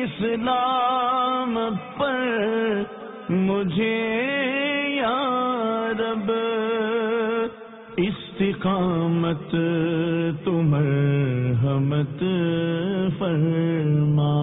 اسلام پر مجھے یا رب استقامت تو مرحمت فرما.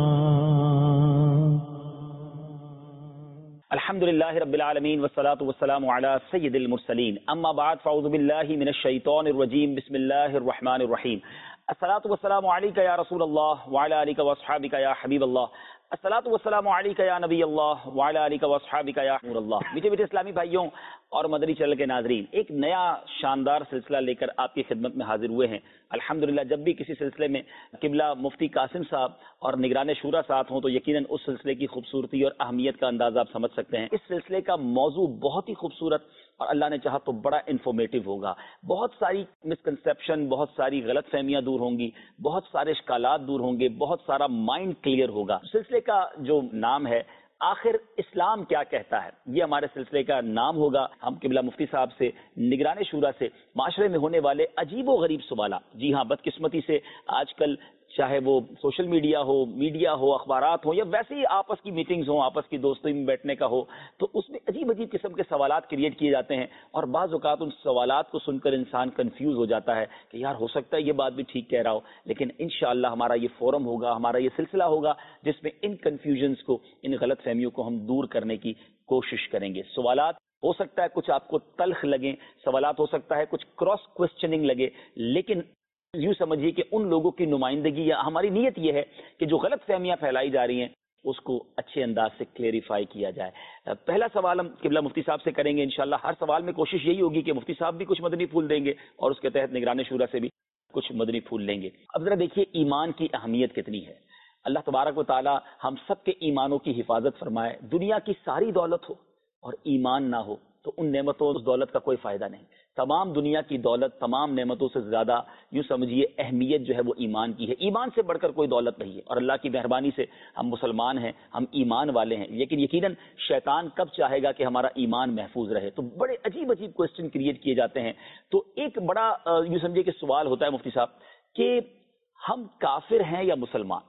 الحمدللہ رب العالمین والصلاة والسلام علی سید المرسلین. اما بعد فاعوذ باللہ من الشیطان الرجیم. بسم اللہ الرحمن الرحیم. الصلاة والسلام علیک یا رسول اللہ وعلی آلک واصحابک یا حبیب اللہ. الصلاة والسلام علیک یا نبی اللہ وعلی آلک واصحابک یا نور اللہ. میٹھے میٹھے اسلامی بھائیوں اور مدنی چینل کے ناظرین، ایک نیا شاندار سلسلہ لے کر آپ کی خدمت میں حاضر ہوئے ہیں. الحمدللہ جب بھی کسی سلسلے میں قبلہ مفتی قاسم صاحب اور نگران شورا ساتھ ہوں تو یقیناً اس سلسلے کی خوبصورتی اور اہمیت کا اندازہ آپ سمجھ سکتے ہیں. اس سلسلے کا موضوع بہت ہی خوبصورت اور اللہ نے چاہا تو بڑا انفارمیٹو ہوگا. بہت ساری مسکنسیپشن، بہت ساری غلط فہمیاں دور ہوں گی، بہت سارے اشکالات دور ہوں گے، بہت سارا مائنڈ کلیئر ہوگا. سلسلے کا جو نام ہے آخر اسلام کیا کہتا ہے، یہ ہمارے سلسلے کا نام ہوگا. ہم قبلہ مفتی صاحب سے، نگران شورا سے معاشرے میں ہونے والے عجیب و غریب سوالات، جی ہاں بدقسمتی سے آج کل چاہے وہ سوشل میڈیا ہو، اخبارات ہوں یا ویسے ہی آپس کی میٹنگز ہوں، آپس کی دوستی میں بیٹھنے کا ہو، تو اس میں عجیب عجیب قسم کے سوالات کریٹ کیے جاتے ہیں اور بعض اوقات ان سوالات کو سن کر انسان کنفیوز ہو جاتا ہے کہ یار ہو سکتا ہے یہ بات بھی ٹھیک کہہ رہا ہو. لیکن انشاءاللہ ہمارا یہ فورم ہوگا، ہمارا یہ سلسلہ ہوگا جس میں ان کنفیوژنز کو، ان غلط فہمیوں کو ہم دور کرنے کی کوشش کریں گے. سوالات ہو سکتا ہے کچھ آپ کو تلخ لگیں، سوالات ہو سکتا ہے کچھ کراس کوسچننگ لگے، لیکن یوں سمجھیے کہ ان لوگوں کی نمائندگی یا ہماری نیت یہ ہے کہ جو غلط فہمیاں پھیلائی جا رہی ہیں اس کو اچھے انداز سے کلیریفائی کیا جائے. پہلا سوال ہم قبلہ مفتی صاحب سے کریں گے انشاءاللہ. ہر سوال میں کوشش یہی ہوگی کہ مفتی صاحب بھی کچھ مدنی پھول دیں گے اور اس کے تحت نگران شورا سے بھی کچھ مدنی پھول لیں گے. اب ذرا دیکھیے ایمان کی اہمیت کتنی ہے. اللہ تبارک و تعالی ہم سب کے ایمانوں کی حفاظت فرمائے. دنیا کی ساری دولت ہو اور ایمان نہ ہو تو ان نعمتوں اس دولت کا کوئی فائدہ نہیں. تمام دنیا کی دولت، تمام نعمتوں سے زیادہ یوں سمجھیے اہمیت جو ہے وہ ایمان کی ہے. ایمان سے بڑھ کر کوئی دولت نہیں ہے اور اللہ کی مہربانی سے ہم مسلمان ہیں، ہم ایمان والے ہیں. لیکن یقیناً شیطان کب چاہے گا کہ ہمارا ایمان محفوظ رہے تو بڑے عجیب عجیب کوسچن کریٹ کیے جاتے ہیں. تو ایک بڑا یوں سمجھیے کہ سوال ہوتا ہے مفتی صاحب کہ ہم کافر ہیں یا مسلمان،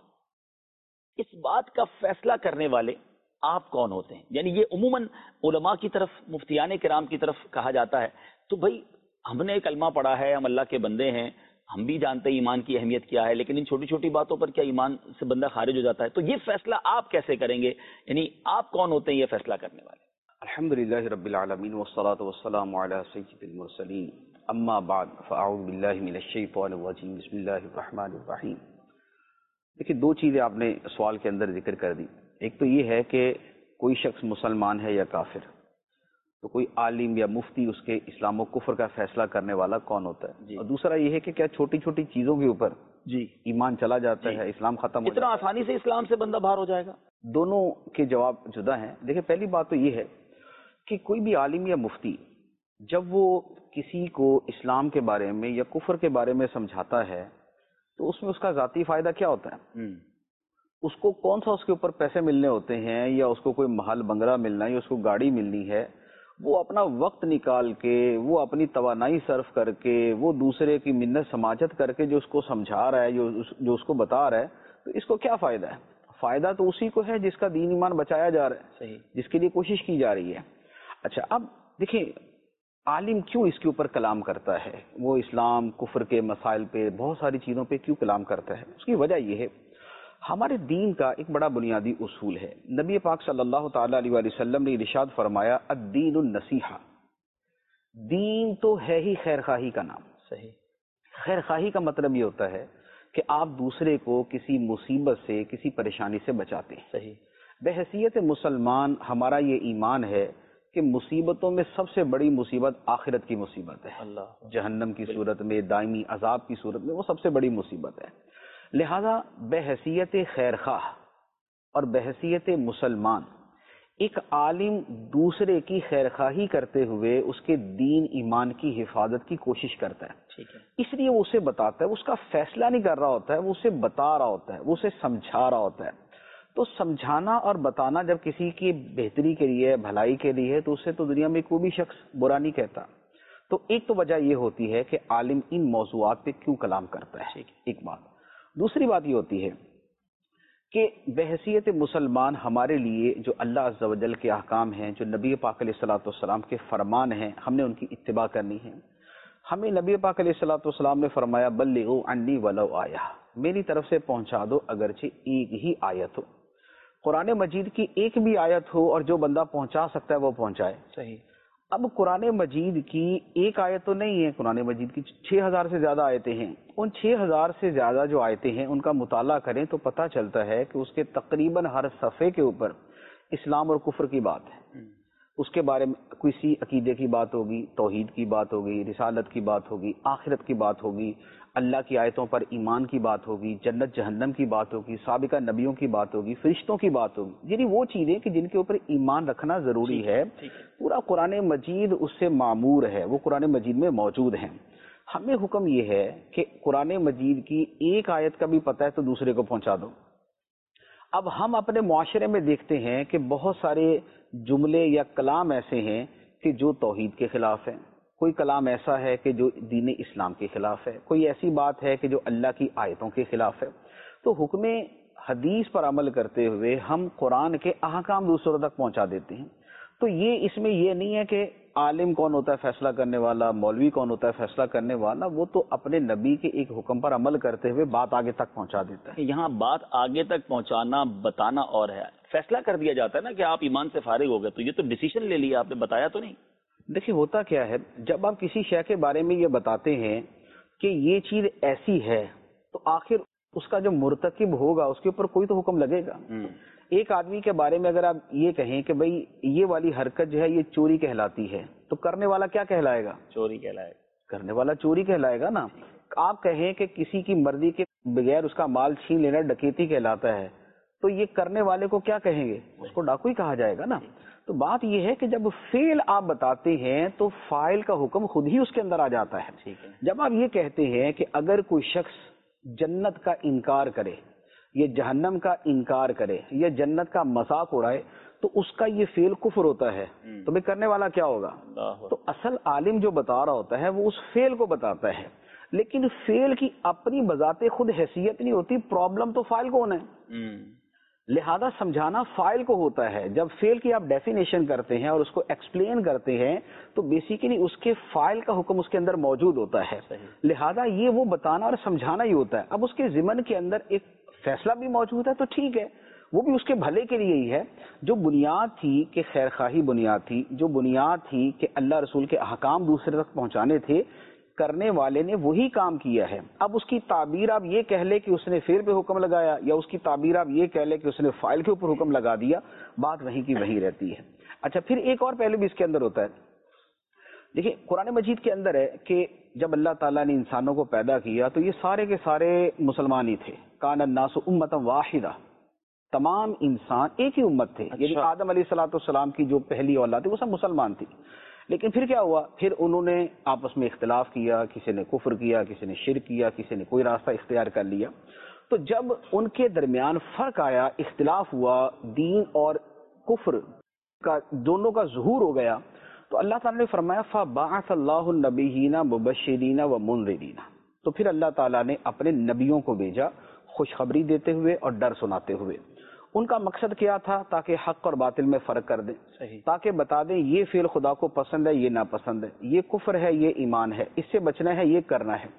اس بات کا فیصلہ کرنے والے آپ کون ہوتے ہیں؟ یعنی یہ عموماً علماء کی طرف، مفتیان کرام کی طرف کہا جاتا ہے. تو بھائی ہم نے کلمہ پڑھا ہے، ہم اللہ کے بندے ہیں، ہم بھی جانتے ہیں ایمان کی اہمیت کیا ہے، لیکن ان چھوٹی چھوٹی باتوں پر کیا ایمان سے بندہ خارج ہو جاتا ہے؟ تو یہ فیصلہ آپ کیسے کریں گے؟ یعنی آپ کون ہوتے ہیں یہ فیصلہ کرنے والے؟ الحمدللہ رب العالمین والصلاة والسلام علی سید المرسلین. اما بعد فاعوذ باللہ من الشیطان الرجیم. بسم اللہ الرحمن الرحیم. دیکھیے دو چیزیں آپ نے سوال کے اندر ذکر کر دی. ایک تو یہ ہے کہ کوئی شخص مسلمان ہے یا کافر، تو کوئی عالم یا مفتی اس کے اسلام و کفر کا فیصلہ کرنے والا کون ہوتا ہے جی. اور دوسرا یہ ہے کہ کیا چھوٹی چھوٹی چیزوں کے اوپر جی ایمان چلا جاتا ہے، اسلام ختم ہو اتنا آسانی سے اسلام سے بندہ باہر ہو جائے گا؟ دونوں کے جواب جدا ہیں. دیکھیں پہلی بات تو یہ ہے کہ کوئی بھی عالم یا مفتی جب وہ کسی کو اسلام کے بارے میں یا کفر کے بارے میں سمجھاتا ہے تو اس میں اس کا ذاتی فائدہ کیا ہوتا ہے؟ اس کو کون سا اس کے اوپر پیسے ملنے ہوتے ہیں یا اس کو کوئی محل بنگلہ ملنا ہے یا اس کو گاڑی ملنی ہے؟ وہ اپنا وقت نکال کے، وہ اپنی توانائی صرف کر کے، وہ دوسرے کی منت سماجت کر کے جو اس کو سمجھا رہا ہے، جو اس کو بتا رہا ہے، تو اس کو کیا فائدہ ہے؟ فائدہ تو اسی کو ہے جس کا دین ایمان بچایا جا رہا ہے، صحیح، جس کے لیے کوشش کی جا رہی ہے. اچھا اب دیکھیں عالم کیوں اس کے اوپر کلام کرتا ہے؟ وہ اسلام کفر کے مسائل پہ، بہت ساری چیزوں پہ کیوں کلام کرتا ہے؟ اس کی وجہ یہ ہے ہمارے دین کا ایک بڑا بنیادی اصول ہے. نبی پاک صلی اللہ تعالی علیہ وسلم نے ارشاد فرمایا الدین النصیحہ. دین تو ہے ہی خیر خواہی کا نام. صحیح. خیر خواہی کا مطلب یہ ہوتا ہے کہ آپ دوسرے کو کسی مصیبت سے، کسی پریشانی سے بچاتے ہیں. صحیح. بحیثیت مسلمان ہمارا یہ ایمان ہے کہ مصیبتوں میں سب سے بڑی مصیبت آخرت کی مصیبت ہے. اللہ جہنم کی صورت میں، دائمی عذاب کی صورت میں، وہ سب سے بڑی مصیبت ہے. لہذا بحیثیت خیر خواہ اور بحیثیت مسلمان ایک عالم دوسرے کی خیر خواہی کرتے ہوئے اس کے دین ایمان کی حفاظت کی کوشش کرتا ہے. اس لیے وہ اسے بتاتا ہے، اس کا فیصلہ نہیں کر رہا ہوتا ہے، وہ اسے بتا رہا ہوتا ہے، وہ اسے سمجھا رہا ہوتا ہے. تو سمجھانا اور بتانا جب کسی کی بہتری کے لیے، بھلائی کے لیے ہے، تو اسے تو دنیا میں کوئی بھی شخص برا نہیں کہتا. تو ایک تو وجہ یہ ہوتی ہے کہ عالم ان موضوعات پہ کیوں کلام کرتا ہے، ایک بات. دوسری بات یہ ہوتی ہے کہ بحیثیت مسلمان ہمارے لیے جو اللہ عز و جل کے احکام ہیں، جو نبی پاک علیہ الصلوۃ والسلام کے فرمان ہیں، ہم نے ان کی اتباع کرنی ہے۔ ہمیں نبی پاک علیہ الصلوۃ والسلام نے فرمایا بلغوا عنی ولو آیہ، میری طرف سے پہنچا دو اگرچہ ایک ہی آیت ہو، قرآن مجید کی ایک بھی آیت ہو اور جو بندہ پہنچا سکتا ہے وہ پہنچائے۔ صحیح۔ اب قرآن مجید کی ایک آیت تو نہیں ہے، قرآن مجید کی 6000 سے زیادہ آیتیں ہیں، ان 6000 سے زیادہ جو آیتیں ہیں ان کا مطالعہ کریں تو پتہ چلتا ہے کہ اس کے تقریباً ہر صفحے کے اوپر اسلام اور کفر کی بات ہے، اس کے بارے میں کسی عقیدے کی بات ہوگی، توحید کی بات ہوگی، رسالت کی بات ہوگی، آخرت کی بات ہوگی، اللہ کی آیتوں پر ایمان کی بات ہوگی، جنت جہنم کی بات ہوگی، سابقہ نبیوں کی بات ہوگی، فرشتوں کی بات ہوگی، یعنی وہ چیزیں کہ جن کے اوپر ایمان رکھنا ضروری ہے، پورا قرآن مجید اس سے معمور ہے، وہ قرآن مجید میں موجود ہیں۔ ہمیں حکم یہ ہے کہ قرآن مجید کی ایک آیت کا بھی پتہ ہے تو دوسرے کو پہنچا دو۔ اب ہم اپنے معاشرے میں دیکھتے ہیں کہ بہت سارے جملے یا کلام ایسے ہیں کہ جو توحید کے خلاف ہیں، کوئی کلام ایسا ہے کہ جو دین اسلام کے خلاف ہے، کوئی ایسی بات ہے کہ جو اللہ کی آیتوں کے خلاف ہے۔ تو حکم حدیث پر عمل کرتے ہوئے ہم قرآن کے احکام دوسروں تک پہنچا دیتے ہیں۔ تو یہ اس میں یہ نہیں ہے کہ عالم کون ہوتا ہے فیصلہ کرنے والا، مولوی کون ہوتا ہے فیصلہ کرنے والا، وہ تو اپنے نبی کے ایک حکم پر عمل کرتے ہوئے بات آگے تک پہنچا دیتا ہے۔ یہاں بات آگے تک پہنچانا، بتانا اور ہے، فیصلہ کر دیا جاتا ہے نا کہ آپ ایمان سے فارغ ہو گئے، تو یہ تو ڈیسیشن لے لیا آپ نے، بتایا تو نہیں۔ دیکھیے ہوتا کیا ہے، جب آپ کسی شے کے بارے میں یہ بتاتے ہیں کہ یہ چیز ایسی ہے تو آخر اس کا جو مرتکب ہوگا اس کے اوپر کوئی تو حکم لگے گا۔ ایک آدمی کے بارے میں اگر آپ یہ کہیں کہ بھئی یہ والی حرکت جو ہے یہ چوری کہلاتی ہے، تو کرنے والا کیا کہلائے گا؟ چوری کہلائے گا، کرنے والا چوری کہلائے گا نا۔ آپ کہیں کہ کسی کی مرضی کے بغیر اس کا مال چھین لینا ڈکیتی کہلاتا ہے، تو یہ کرنے والے کو کیا کہیں گے؟ اس کو ڈاکو ہی کہا جائے گا نا۔ تو بات یہ ہے کہ جب فعل آپ بتاتے ہیں تو فاعل کا حکم خود ہی اس کے اندر آ جاتا ہے۔ جب آپ یہ کہتے ہیں کہ اگر کوئی شخص جنت کا انکار کرے یا جہنم کا انکار کرے یا جنت کا مذاق اڑائے تو اس کا یہ فعل کفر ہوتا ہے، تو بھئی کرنے والا کیا ہوگا؟ تو اصل عالم جو بتا رہا ہوتا ہے وہ اس فعل کو بتاتا ہے، لیکن فعل کی اپنی بذات خود حیثیت نہیں ہوتی، پرابلم تو فاعل کون ہے؟ لہذا سمجھانا فاعل کو ہوتا ہے۔ جب فعل کی آپ ڈیفینیشن کرتے ہیں اور اس کو ایکسپلین کرتے ہیں تو بیسیکلی اس کے فاعل کا حکم اس کے اندر موجود ہوتا ہے، لہذا یہ وہ بتانا اور سمجھانا ہی ہوتا ہے۔ اب اس کے ضمن کے اندر ایک فیصلہ بھی موجود ہے تو ٹھیک ہے، وہ بھی اس کے بھلے کے لیے ہی ہے۔ جو بنیاد تھی کہ خیر خواہی بنیاد تھی، جو بنیاد تھی کہ اللہ رسول کے احکام دوسرے تک پہنچانے تھے، کرنے والے نے وہی کام کیا ہے۔ اب اس کی تعبیر آپ یہ کہہ لے کہ اس نے فعل پہ حکم لگایا، یا اس کی تعبیر آپ یہ کہہ لے کہ اس نے فاعل کے اوپر حکم لگا دیا، بات وہیں کی وہیں رہتی ہے۔ اچھا، پھر ایک اور پہلو بھی اس کے اندر ہوتا ہے۔ دیکھیں قرآن مجید کے اندر ہے کہ جب اللہ تعالیٰ نے انسانوں کو پیدا کیا تو یہ سارے کے سارے مسلمان ہی تھے۔ کان الناس امۃ واحدہ، تمام انسان ایک ہی امت تھے، یعنی آدم علیہ الصلوۃ والسلام کی جو پہلی اولاد تھی وہ سب مسلمان تھی۔ لیکن پھر کیا ہوا؟ پھر انہوں نے آپس میں اختلاف کیا، کسی نے کفر کیا، کسی نے شرک کیا، کسی نے کوئی راستہ اختیار کر لیا۔ تو جب ان کے درمیان فرق آیا، اختلاف ہوا، دین اور کفر کا دونوں کا ظہور ہو گیا، تو اللہ تعالیٰ نے فرمایا فَبَعَثَ اللَّهُ النَّبِيِّينَ مُبَشِّرِينَ وَمُنذِرِينَ، تو پھر اللہ تعالیٰ نے اپنے نبیوں کو بھیجا خوشخبری دیتے ہوئے اور ڈر سناتے ہوئے۔ ان کا مقصد کیا تھا؟ تاکہ حق اور باطل میں فرق کر دیں، تاکہ بتا دیں یہ فعل خدا کو پسند ہے، یہ ناپسند ہے، یہ کفر ہے، یہ ایمان ہے، اس سے بچنا ہے، یہ کرنا ہے۔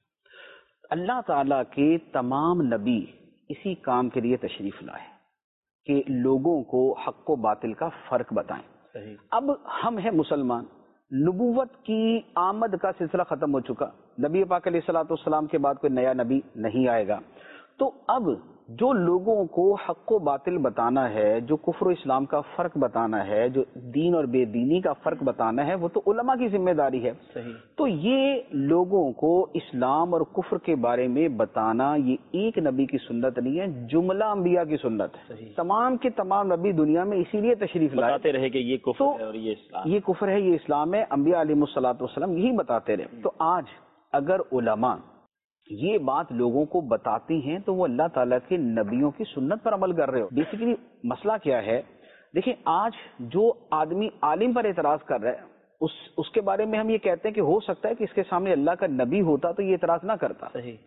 اللہ تعالیٰ کے تمام نبی اسی کام کے لیے تشریف لائے کہ لوگوں کو حق و باطل کا فرق بتائیں۔ اب ہم ہیں مسلمان، نبوت کی آمد کا سلسلہ ختم ہو چکا، نبی پاک علیہ الصلوۃ والسلام کے بعد کوئی نیا نبی نہیں آئے گا۔ تو اب جو لوگوں کو حق و باطل بتانا ہے، جو کفر و اسلام کا فرق بتانا ہے، جو دین اور بے دینی کا فرق بتانا ہے، وہ تو علماء کی ذمہ داری ہے۔ تو یہ لوگوں کو اسلام اور کفر کے بارے میں بتانا یہ ایک نبی کی سنت نہیں ہے، جملہ انبیاء کی سنت ہے۔ تمام کے تمام نبی دنیا میں اسی لیے تشریف لائے، بتاتے رہے کہ یہ کفر ہے اور یہ اسلام، یہ کفر ہے، یہ اسلام ہے۔ انبیاء علیہ الصلوۃ والسلام یہی بتاتے رہے۔ تو آج اگر علماء یہ بات لوگوں کو بتاتی ہیں تو وہ اللہ تعالیٰ کے نبیوں کی سنت پر عمل کر رہے ہو۔ بیسیکلی مسئلہ کیا ہے؟ دیکھیں آج جو آدمی عالم پر اعتراض کر رہا ہے اس کے بارے میں ہم یہ کہتے ہیں کہ ہو سکتا ہے کہ اس کے سامنے اللہ کا نبی ہوتا تو یہ اعتراض نہ کرتا،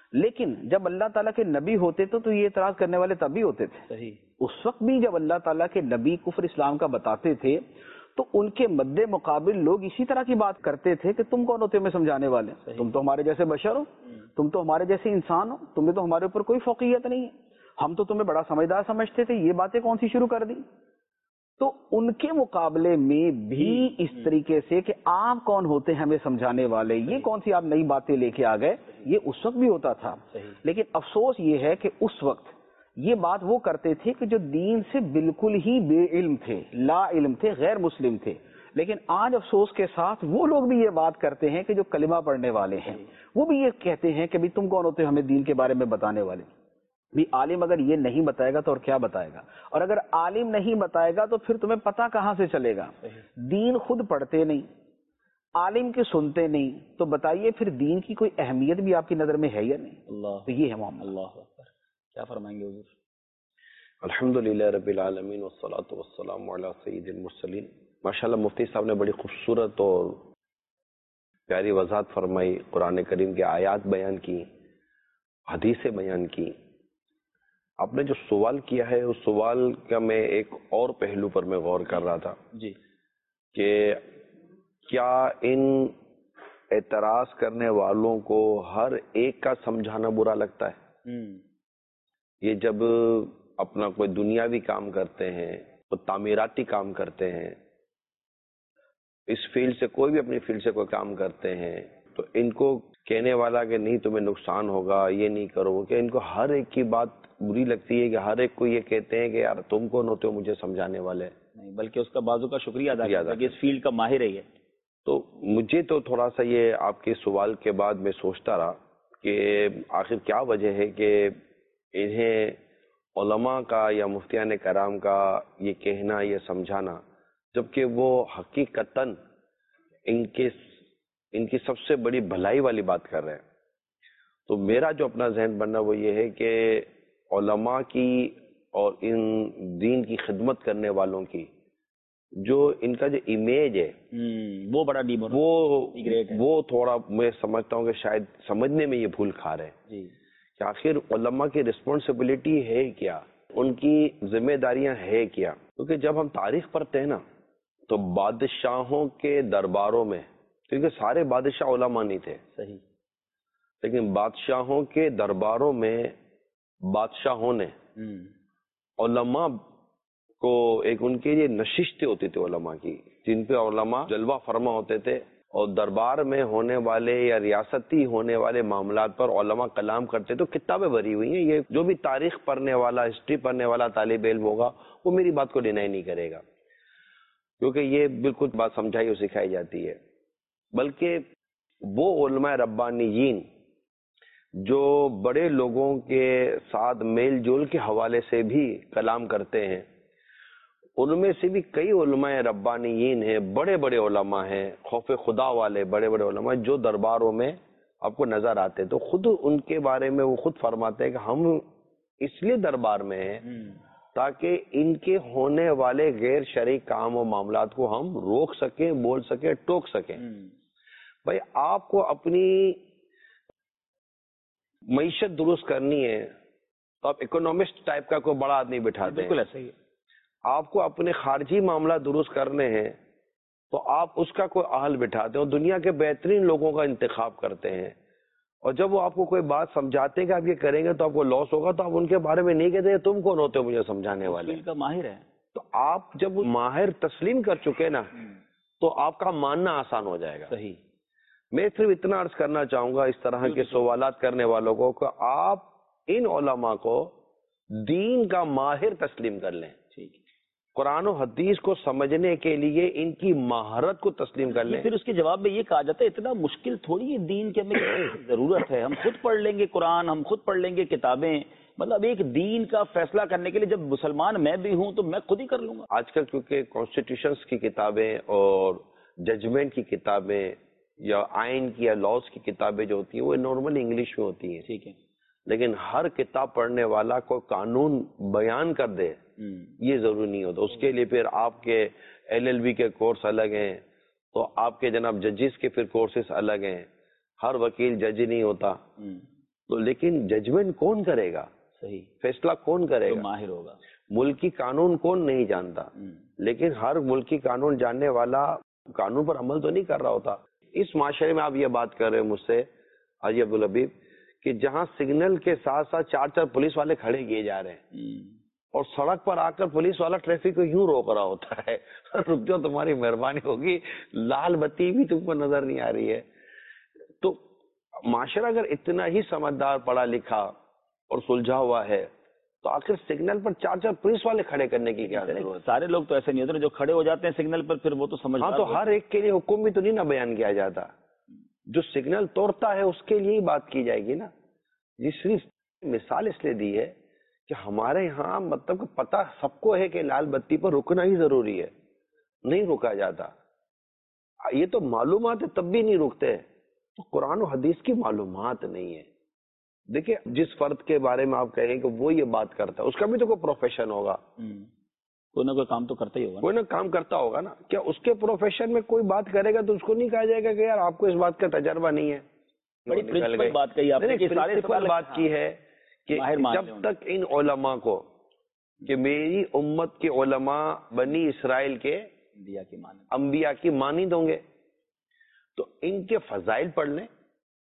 لیکن جب اللہ تعالیٰ کے نبی ہوتے تو یہ اعتراض کرنے والے تب بھی ہوتے تھے. صحیح. اس وقت بھی جب اللہ تعالیٰ کے نبی کفر اسلام کا بتاتے تھے تو ان کے مد مقابل لوگ اسی طرح کی بات کرتے تھے کہ تم کون ہوتے ہو ہمیں سمجھانے والے؟ تم تو ہمارے جیسے بشر ہو, تم تو ہمارے جیسے انسان ہو, تمہیں تو ہمارے اوپر کوئی فوقیت نہیں ہے, ہم تو تمہیں بڑا سمجھدار سمجھتے تھے, یہ باتیں کون سی شروع کر دی؟ تو ان کے مقابلے میں بھی اس طریقے سے کہ آپ کون ہوتے ہیں ہمیں سمجھانے والے, یہ کون سی آپ نئی باتیں لے کے آ گئے, یہ اس وقت بھی ہوتا تھا. لیکن افسوس یہ ہے کہ اس وقت یہ بات وہ کرتے تھے کہ جو دین سے بالکل ہی بے علم تھے, لا علم تھے, غیر مسلم تھے. لیکن آج افسوس کے ساتھ وہ لوگ بھی یہ بات کرتے ہیں کہ جو کلمہ پڑھنے والے ہیں وہ بھی یہ کہتے ہیں کہ بھی تم کون ہوتے ہو ہمیں دین کے بارے میں بتانے والے. بھی عالم اگر یہ نہیں بتائے گا تو اور کیا بتائے گا, اور اگر عالم نہیں بتائے گا تو پھر تمہیں پتہ کہاں سے چلے گا؟ دین خود پڑھتے نہیں, عالم کی سنتے نہیں, تو بتائیے پھر دین کی کوئی اہمیت بھی آپ کی نظر میں ہے یا نہیں؟ اللہ, تو یہ ہے معاملہ. اللہ اکبر. کیا فرمائیں گے حضور؟ الحمدللہ رب العالمین والصلاة والسلام علی سید المرسلین. ماشاءاللہ مفتی صاحب نے بڑی خوبصورت اور پیاری وضاحت فرمائی, قرآن کریم کے آیات بیان کی, حدیثیں بیان کی. آپ نے جو سوال کیا ہے اس سوال کا میں ایک اور پہلو پر میں غور کر رہا تھا جی, کہ کیا ان اعتراض کرنے والوں کو ہر ایک کا سمجھانا برا لگتا ہے؟ یہ جب اپنا کوئی دنیاوی کام کرتے ہیں, تو تعمیراتی کام کرتے ہیں, اس فیلڈ سے کوئی بھی اپنی فیلڈ سے کوئی کام کرتے ہیں, تو ان کو کہنے والا کہ نہیں تمہیں نقصان ہوگا, یہ نہیں کرو, کہ ان کو ہر ایک کی بات بری لگتی ہے, کہ ہر ایک کو یہ کہتے ہیں کہ یار تم کون ہوتے ہو مجھے سمجھانے والے؟ نہیں, بلکہ اس کا بازو کا شکریہ ادا کرتا ہے کہ اس فیلڈ کا ماہر ہے یہ. تو مجھے تو تھوڑا سا یہ آپ کے سوال کے بعد میں سوچتا رہا کہ آخر کیا وجہ ہے کہ انہیں علماء کا یا مفتیان کرام کا یہ کہنا, یہ سمجھانا, جبکہ وہ حقیقتاً ان کی سب سے بڑی بھلائی والی بات کر رہے ہیں. تو میرا جو اپنا ذہن بننا وہ یہ ہے کہ علماء کی اور ان دین کی خدمت کرنے والوں کی جو ان کا جو امیج ہے وہ بڑا وہ تھوڑا میں سمجھتا ہوں کہ شاید سمجھنے میں یہ بھول کھا رہے ہیں کہ آخر علماء کی رسپانسبلٹی ہے کیا, ان کی ذمہ داریاں ہے کیا. کیونکہ جب ہم تاریخ پڑھتے ہیں نا تو بادشاہوں کے درباروں میں, کیونکہ سارے بادشاہ علماء نہیں تھے, صحیح, لیکن بادشاہوں کے درباروں میں بادشاہوں نے علماء کو ایک ان کے لیے نشستیں ہوتی تھی علماء کی, جن پہ علماء جلوہ فرما ہوتے تھے, اور دربار میں ہونے والے یا ریاستی ہونے والے معاملات پر علماء کلام کرتے. تو کتابیں بھری ہوئی ہیں, یہ جو بھی تاریخ پڑھنے والا, ہسٹری پڑھنے والا طالب علم ہوگا وہ میری بات کو ڈینائی نہیں کرے گا, کیونکہ یہ بالکل بات سمجھائی اور سکھائی جاتی ہے. بلکہ وہ علماء ربانیین جو بڑے لوگوں کے ساتھ میل جول کے حوالے سے بھی کلام کرتے ہیں, ان میں سے بھی کئی علماء ربانیین ہیں, بڑے بڑے علماء ہیں, خوف خدا والے بڑے بڑے علماء جو درباروں میں آپ کو نظر آتے. تو خود ان کے بارے میں وہ خود فرماتے ہیں کہ ہم اس لیے دربار میں ہیں تاکہ ان کے ہونے والے غیر شرعی کام و معاملات کو ہم روک سکیں, بول سکیں, ٹوک سکیں. بھائی آپ کو اپنی معیشت درست کرنی ہے تو آپ اکنامسٹ ٹائپ کا کوئی بڑا آدمی بٹھاتے ہیں. بالکل ایسا ہی ہے. آپ کو اپنے خارجی معاملات درست کرنے ہیں تو آپ اس کا کوئی اہل بٹھاتے ہیں اور دنیا کے بہترین لوگوں کا انتخاب کرتے ہیں. اور جب وہ آپ کو کوئی بات سمجھاتے ہیں کہ آپ یہ کریں گے تو آپ کو لاس ہوگا, تو آپ ان کے بارے میں نہیں کہتے تم کون ہوتے ہو مجھے سمجھانے والے, کا ماہر ہے. تو آپ جب ماہر تسلیم کر چکے نا تو آپ کا ماننا آسان ہو جائے گا. صحیح. میں صرف اتنا عرض کرنا چاہوں گا اس طرح کے سوالات کرنے والوں کو کہ آپ ان علماء کو دین کا ماہر تسلیم کر لیں. ٹھیک. قرآن و حدیث کو سمجھنے کے لیے ان کی مہارت کو تسلیم کر لیں. پھر اس کے جواب میں یہ کہا جاتا ہے اتنا مشکل تھوڑی ہے دین کی ہمیں ضرورت ہے, ہم خود پڑھ لیں گے قرآن, ہم خود پڑھ لیں گے کتابیں. مطلب ایک دین کا فیصلہ کرنے کے لیے جب مسلمان میں بھی ہوں تو میں خود ہی کر لوں گا. آج کل کیونکہ کانسٹیٹیوشنز کی کتابیں اور ججمنٹ کی کتابیں یا آئین کی یا لاز کی کتابیں جو ہوتی ہیں وہ نارملی انگلش میں ہوتی ہیں. ٹھیک ہے. لیکن ہر کتاب پڑھنے والا کوئی قانون بیان کر دے یہ ضروری نہیں ہوتا. اس کے لیے پھر آپ کے LLB کے کورس الگ ہیں, تو آپ کے جناب ججز کے پھر کورسز الگ ہیں. ہر وکیل جج نہیں ہوتا, تو لیکن ججمنٹ کون کرے گا؟ صحیح. فیصلہ کون کرے گا؟ ماہر ہوگا. ملکی قانون کون نہیں جانتا، لیکن ہر ملکی قانون جاننے والا قانون پر عمل تو نہیں کر رہا ہوتا. اس معاشرے میں آپ یہ بات کر رہے ہیں مجھ سے حاجی عبدالحبیب کہ جہاں سگنل کے ساتھ ساتھ 4 پولیس والے کھڑے کیے جا رہے ہیں اور سڑک پر آ کر پولیس والا ٹریفک کو یوں روک رہا ہوتا ہے، رک جاؤ تمہاری مہربانی ہوگی، لال بتی بھی تم کو نظر نہیں آ رہی ہے. تو معاشرہ اگر اتنا ہی سمجھدار پڑھا لکھا اور سلجھا ہوا ہے تو آخر سگنل پر 4 پولیس والے کھڑے کرنے کی کیا ضرورت ہے؟ سارے لوگ تو ایسے نہیں ہوتے جو کھڑے ہو جاتے ہیں سگنل پر، پھر وہ تو سمجھدار. ہاں تو ہر ایک کے لیے حکم بھی تو نہیں نہ بیان کیا جاتا، جو سگنل توڑتا ہے اس کے لیے ہی بات کی جائے گی نا. یہ صرف مثال اس لیے دی ہے کہ ہمارے یہاں مطلب پتہ سب کو ہے کہ لال بتی پر رکنا ہی ضروری ہے، نہیں رکا جاتا. یہ تو معلومات ہے تب بھی نہیں رکتے، تو قرآن و حدیث کی معلومات نہیں ہے. دیکھیں جس فرد کے بارے میں آپ کہیں کہ وہ یہ بات کرتا ہے اس کا بھی تو کوئی پروفیشن ہوگا، کوئی نہ کوئی کام تو کرتا ہی ہوگا، کوئی نہ کام کرتا ہوگا نا. کیا اس کے پروفیشن میں کوئی بات کرے گا تو اس کو نہیں کہا جائے گا کہ یار آپ کو اس بات کا تجربہ نہیں ہے؟ بڑی پرنسپل بات کہی آپ نے کہ پرنسپل بات کی ہے کہ جب تک ان علماء کو کہ میری امت کے علماء بنی اسرائیل کے انبیاء کی مانند ہوں گے تو ان کے فضائل پڑھ لیں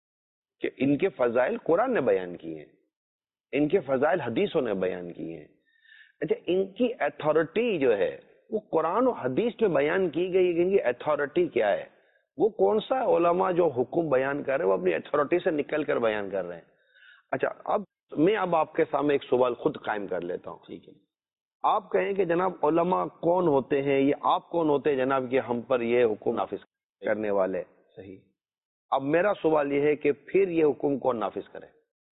کہ ان کے فضائل قرآن نے بیان کیے ہیں، ان کے فضائل حدیثوں نے بیان کیے ہیں. اچھا ان کی ایتھارٹی جو ہے وہ قرآن و حدیث میں بیان کی گئی ہے، ان کی ایتھارٹی کیا ہے؟ وہ کون سا علماء جو حکم بیان کر رہے ہیں وہ اپنی ایتھارٹی سے نکل کر بیان کر رہے ہیں؟ اچھا اب آپ کے سامنے ایک سوال خود قائم کر لیتا ہوں. ٹھیک ہے، آپ کہیں کہ جناب علماء کون ہوتے ہیں، یہ آپ کون ہوتے ہیں جناب کہ ہم پر یہ حکم نافذ کرنے والے؟ صحیح. اب میرا سوال یہ ہے کہ پھر یہ حکم کون نافذ کرے؟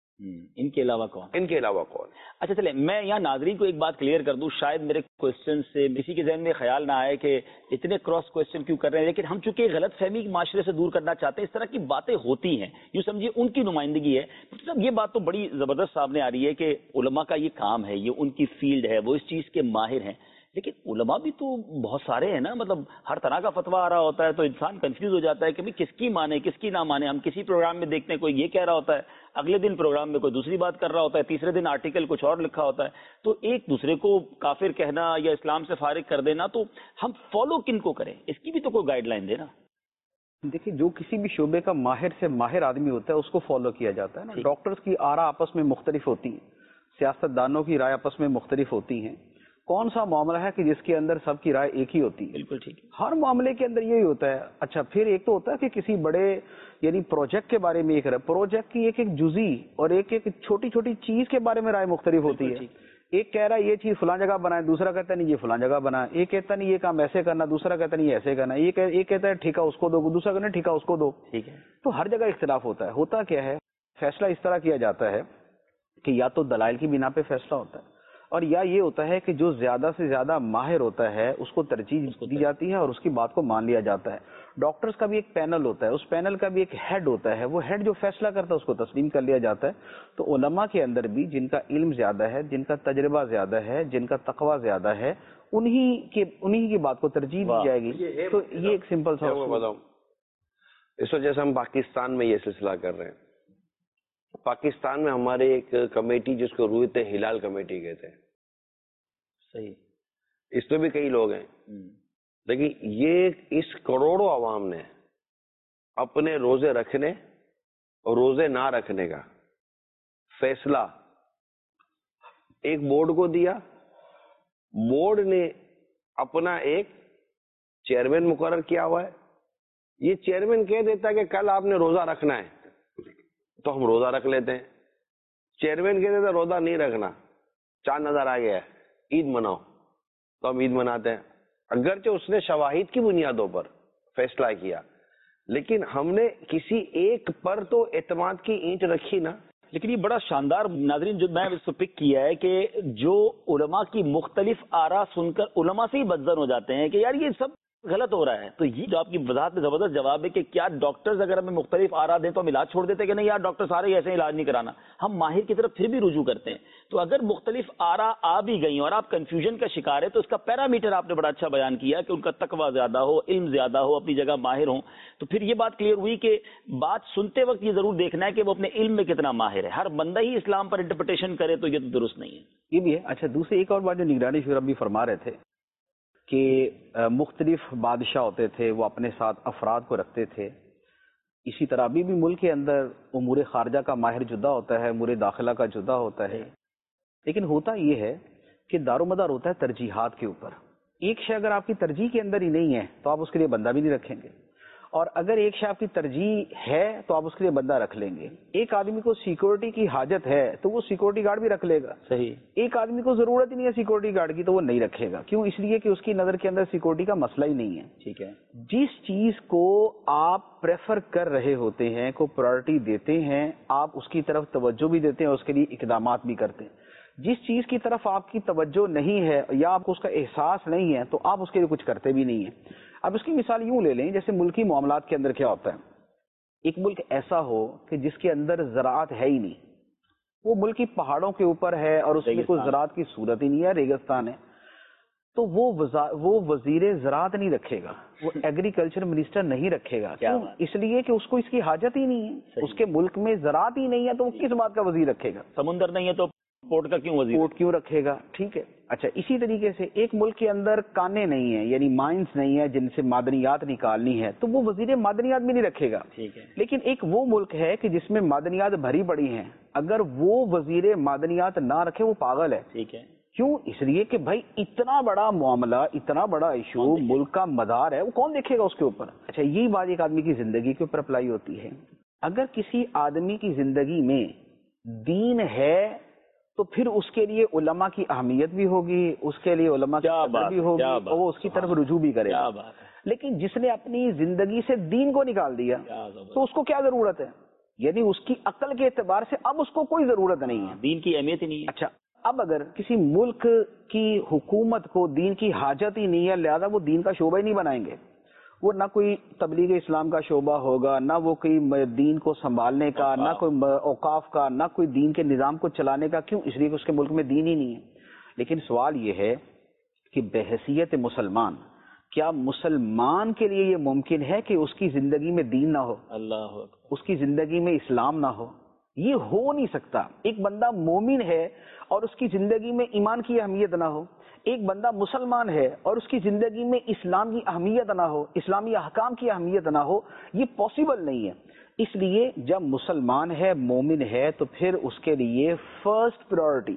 ان کے علاوہ کون؟ ان کے علاوہ کون؟ اچھا چلے میں یہاں ناظرین کو ایک بات کلیئر کر دوں، شاید میرے کوسچن سے کسی کے ذہن میں خیال نہ آئے کہ اتنے کراس کوسچن کیوں کر رہے ہیں، لیکن ہم چونکہ غلط فہمی معاشرے سے دور کرنا چاہتے ہیں. اس طرح کی باتیں ہوتی ہیں، یوں سمجھیے ان کی نمائندگی ہے. مطلب یہ بات تو بڑی زبردست سامنے آ رہی ہے کہ علماء کا یہ کام ہے، یہ ان کی فیلڈ ہے، وہ اس چیز کے ماہر ہیں. لیکن علماء بھی تو بہت سارے ہیں نا، مطلب ہر طرح کا فتویٰ آ رہا ہوتا ہے تو انسان کنفیوز ہو جاتا ہے کہ کس کی مانے کس کی نہ مانے. ہم کسی پروگرام میں دیکھتے ہیں کوئی یہ کہہ رہا ہوتا ہے، اگلے دن پروگرام میں کوئی دوسری بات کر رہا ہوتا ہے، تیسرے دن آرٹیکل کچھ اور لکھا ہوتا ہے. تو ایک دوسرے کو کافر کہنا یا اسلام سے فارغ کر دینا، تو ہم فالو کن کو کریں؟ اس کی بھی تو کوئی گائیڈ لائن دینا. دیکھیے جو کسی بھی شعبے کا ماہر سے ماہر آدمی ہوتا ہے اس کو فالو کیا جاتا ہے نا. ڈاکٹرز کی آرا آپس میں مختلف ہوتی ہیں، سیاست دانوں کی رائے آپس میں مختلف ہوتی ہیں. کون سا معاملہ ہے کہ جس کے اندر سب کی رائے ایک ہی ہوتی ہے؟ بالکل ٹھیک ہے، ہر معاملے کے اندر یہی ہوتا ہے. اچھا پھر ایک تو ہوتا ہے کہ کسی بڑے یعنی پروجیکٹ کے بارے میں ایک پروجیکٹ کی ایک جزئی اور ایک چھوٹی چھوٹی چیز کے بارے میں رائے مختلف ہوتی ہے. ایک کہہ رہا ہے یہ چیز فلاں جگہ بنائے، دوسرا کہتا ہے نہیں یہ فلاں جگہ بنائے. ایک کہتا نہیں یہ کام ایسے کرنا، دوسرا کہتا نہیں ایسے کرنا. ایک کہتا ہے ٹھیکہ اس کو دو، دوسرا کہتا ہے ٹھیکہ اس کو دو. ٹھیک ہے، تو ہر جگہ اختلاف ہوتا ہے. ہوتا کیا ہے، فیصلہ اس طرح کیا جاتا ہے کہ یا تو دلائل کی بنا پہ فیصلہ ہوتا ہے، اور یا یہ ہوتا ہے کہ جو زیادہ سے زیادہ ماہر ہوتا ہے اس کو ترجیح دی جاتی ہے اور اس کی بات کو مان لیا جاتا ہے. ڈاکٹرز کا بھی ایک پینل ہوتا ہے، اس پینل کا بھی ایک ہیڈ ہوتا ہے، وہ ہیڈ جو فیصلہ کرتا ہے اس کو تسلیم کر لیا جاتا ہے. تو علماء کے اندر بھی جن کا علم زیادہ ہے، جن کا تجربہ زیادہ ہے، جن کا تقویٰ زیادہ ہے، انہی کی بات کو ترجیح دی جائے گی. تو یہ ایک سمپل سا بتاؤں، اس وجہ سے ہم پاکستان میں یہ سلسلہ کر رہے ہیں. پاکستان میں ہمارے ایک کمیٹی جس کو رویت ہلال کمیٹی کہتے ہیں، صحیح، اس میں بھی کئی لوگ ہیں، لیکن یہ اس کروڑوں عوام نے اپنے روزے رکھنے اور روزے نہ رکھنے کا فیصلہ ایک بورڈ کو دیا. بورڈ نے اپنا ایک چیئرمین مقرر کیا ہوا ہے. یہ چیئرمین کہہ دیتا ہے کہ کل آپ نے روزہ رکھنا ہے تو ہم روزہ رکھ لیتے ہیں. چیئرمین کہہ دیتا ہے روزہ نہیں رکھنا، چاند نظر آ گیا ہے، عید مناؤ، تو ہم عید مناتے ہیں. اگرچہ اس نے شواہد کی بنیادوں پر فیصلہ کیا، لیکن ہم نے کسی ایک پر تو اعتماد کی اینٹ رکھی نا. لیکن یہ بڑا شاندار ناظرین جو میں اس کو پک کیا ہے کہ جو علماء کی مختلف آرا سن کر علماء سے ہی بدزن ہو جاتے ہیں کہ یار یہ سب غلط ہو رہا ہے. تو یہ جو آپ کی وضاحت میں زبردست جواب ہے کہ کیا ڈاکٹرز اگر ہمیں مختلف آرا دیں تو ہم علاج چھوڑ دیتے کہ نہیں یار ڈاکٹر سارے ایسے علاج نہیں کرانا, ہم ماہر کی طرف پھر بھی رجوع کرتے ہیں. تو اگر مختلف آرا آ بھی گئی اور آپ کنفیوژن کا شکار ہے تو اس کا پیرامیٹر آپ نے بڑا اچھا بیان کیا کہ ان کا تقویٰ زیادہ ہو, علم زیادہ ہو, اپنی جگہ ماہر ہوں. تو پھر یہ بات کلیئر ہوئی کہ بات سنتے وقت یہ ضرور دیکھنا ہے کہ وہ اپنے علم میں کتنا ماہر ہے. ہر بندہ ہی اسلام پر انٹرپریٹیشن کرے تو یہ تو درست نہیں ہے. یہ بھی ہے. اچھا دوسری ایک اور بات جو نگرانی شورا بھی فرما رہے تھے کہ مختلف بادشاہ ہوتے تھے, وہ اپنے ساتھ افراد کو رکھتے تھے. اسی طرح ابھی بھی ملک کے اندر امور خارجہ کا ماہر جدا ہوتا ہے, امور داخلہ کا جدا ہوتا ہے. لیکن ہوتا یہ ہے کہ دار و مدار ہوتا ہے ترجیحات کے اوپر. ایک شے اگر آپ کی ترجیح کے اندر ہی نہیں ہے تو آپ اس کے لیے بندہ بھی نہیں رکھیں گے, اور اگر ایک شے آپ کی ترجیح ہے تو آپ اس کے لیے بندہ رکھ لیں گے. ایک آدمی کو سیکورٹی کی حاجت ہے تو وہ سیکورٹی گارڈ بھی رکھ لے گا. صحیح. ایک آدمی کو ضرورت ہی نہیں ہے سیکورٹی گارڈ کی تو وہ نہیں رکھے گا. کیوں؟ اس لیے کہ اس کی نظر کے اندر سیکورٹی کا مسئلہ ہی نہیں ہے. ٹھیک ہے. جس چیز کو آپ پریفر کر رہے ہوتے ہیں, کو پرائرٹی دیتے ہیں, آپ اس کی طرف توجہ بھی دیتے ہیں, اس کے لیے اقدامات بھی کرتے ہیں. جس چیز کی طرف آپ کی توجہ نہیں ہے یا آپ کو اس کا احساس نہیں ہے تو آپ اس کے لیے کچھ کرتے بھی نہیں ہیں. اب اس کی مثال یوں لے لیں جیسے ملکی معاملات کے اندر کیا ہوتا ہے. ایک ملک ایسا ہو کہ جس کے اندر زراعت ہے ہی نہیں, وہ ملک کی پہاڑوں کے اوپر ہے اور اس میں کوئی زراعت کی صورت ہی نہیں ہے, ریگستان ہے, تو وہ وزیر زراعت نہیں رکھے گا, وہ ایگریکلچر منسٹر نہیں رکھے گا. کیوں؟ اس لیے کہ اس کو اس کی حاجت ہی نہیں ہے. اس کے ملک میں زراعت ہی نہیں ہے تو وہ کس بات کا وزیر رکھے گا؟ سمندر نہیں ہے تو پورٹ کا کیوں وزیر؟ پورٹ کیوں رکھے گا؟ ٹھیک ہے. اچھا اسی طریقے سے ایک ملک کے اندر کانے نہیں ہیں, یعنی مائنز نہیں ہے جن سے معدنیات نکالنی ہے, تو وہ وزیر معدنیات بھی نہیں رکھے گا. ٹھیک ہے. لیکن ایک وہ ملک ہے کہ جس میں معدنیات بھری پڑی ہیں, اگر وہ وزیر معدنیات نہ رکھے وہ پاگل ہے. ٹھیک ہے. کیوں؟ اس لیے کہ بھائی اتنا بڑا معاملہ, اتنا بڑا ایشو, ملک کا مدار ہے, وہ کون دیکھے گا اس کے اوپر؟ اچھا یہی بات ایک آدمی کی زندگی کے اوپر اپلائی ہوتی ہے. اگر کسی آدمی کی زندگی میں دین ہے تو پھر اس کے لیے علماء کی اہمیت بھی ہوگی, اس کے لیے علماء کی قدر بھی ہوگی, اور وہ اس کی طرف رجوع بھی کرے گا. لیکن جس نے اپنی زندگی سے دین کو نکال دیا تو اس کو کیا ضرورت ہے؟ یعنی اس کی عقل کے اعتبار سے اب اس کو کوئی ضرورت نہیں ہے, دین کی اہمیت ہی نہیں ہے. اچھا اب اگر کسی ملک کی حکومت کو دین کی حاجت ہی نہیں ہے, لہذا وہ دین کا شعبہ ہی نہیں بنائیں گے, وہ نہ کوئی تبلیغ اسلام کا شعبہ ہوگا, نہ وہ کوئی دین کو سنبھالنے کا, نہ کوئی اوقاف کا, نہ کوئی دین کے نظام کو چلانے کا. کیوں؟ اس لیے کہ اس کے ملک میں دین ہی نہیں ہے. لیکن سوال یہ ہے کہ بحیثیت مسلمان, کیا مسلمان کے لیے یہ ممکن ہے کہ اس کی زندگی میں دین نہ ہو, اللہ اس کی زندگی میں اسلام نہ ہو؟ یہ ہو نہیں سکتا. ایک بندہ مومن ہے اور اس کی زندگی میں ایمان کی اہمیت نہ ہو, ایک بندہ مسلمان ہے اور اس کی زندگی میں اسلام کی اہمیت نہ ہو, اسلامی احکام کی اہمیت نہ ہو, یہ پاسبل نہیں ہے. اس لیے جب مسلمان ہے, مومن ہے, تو پھر اس کے لیے فرسٹ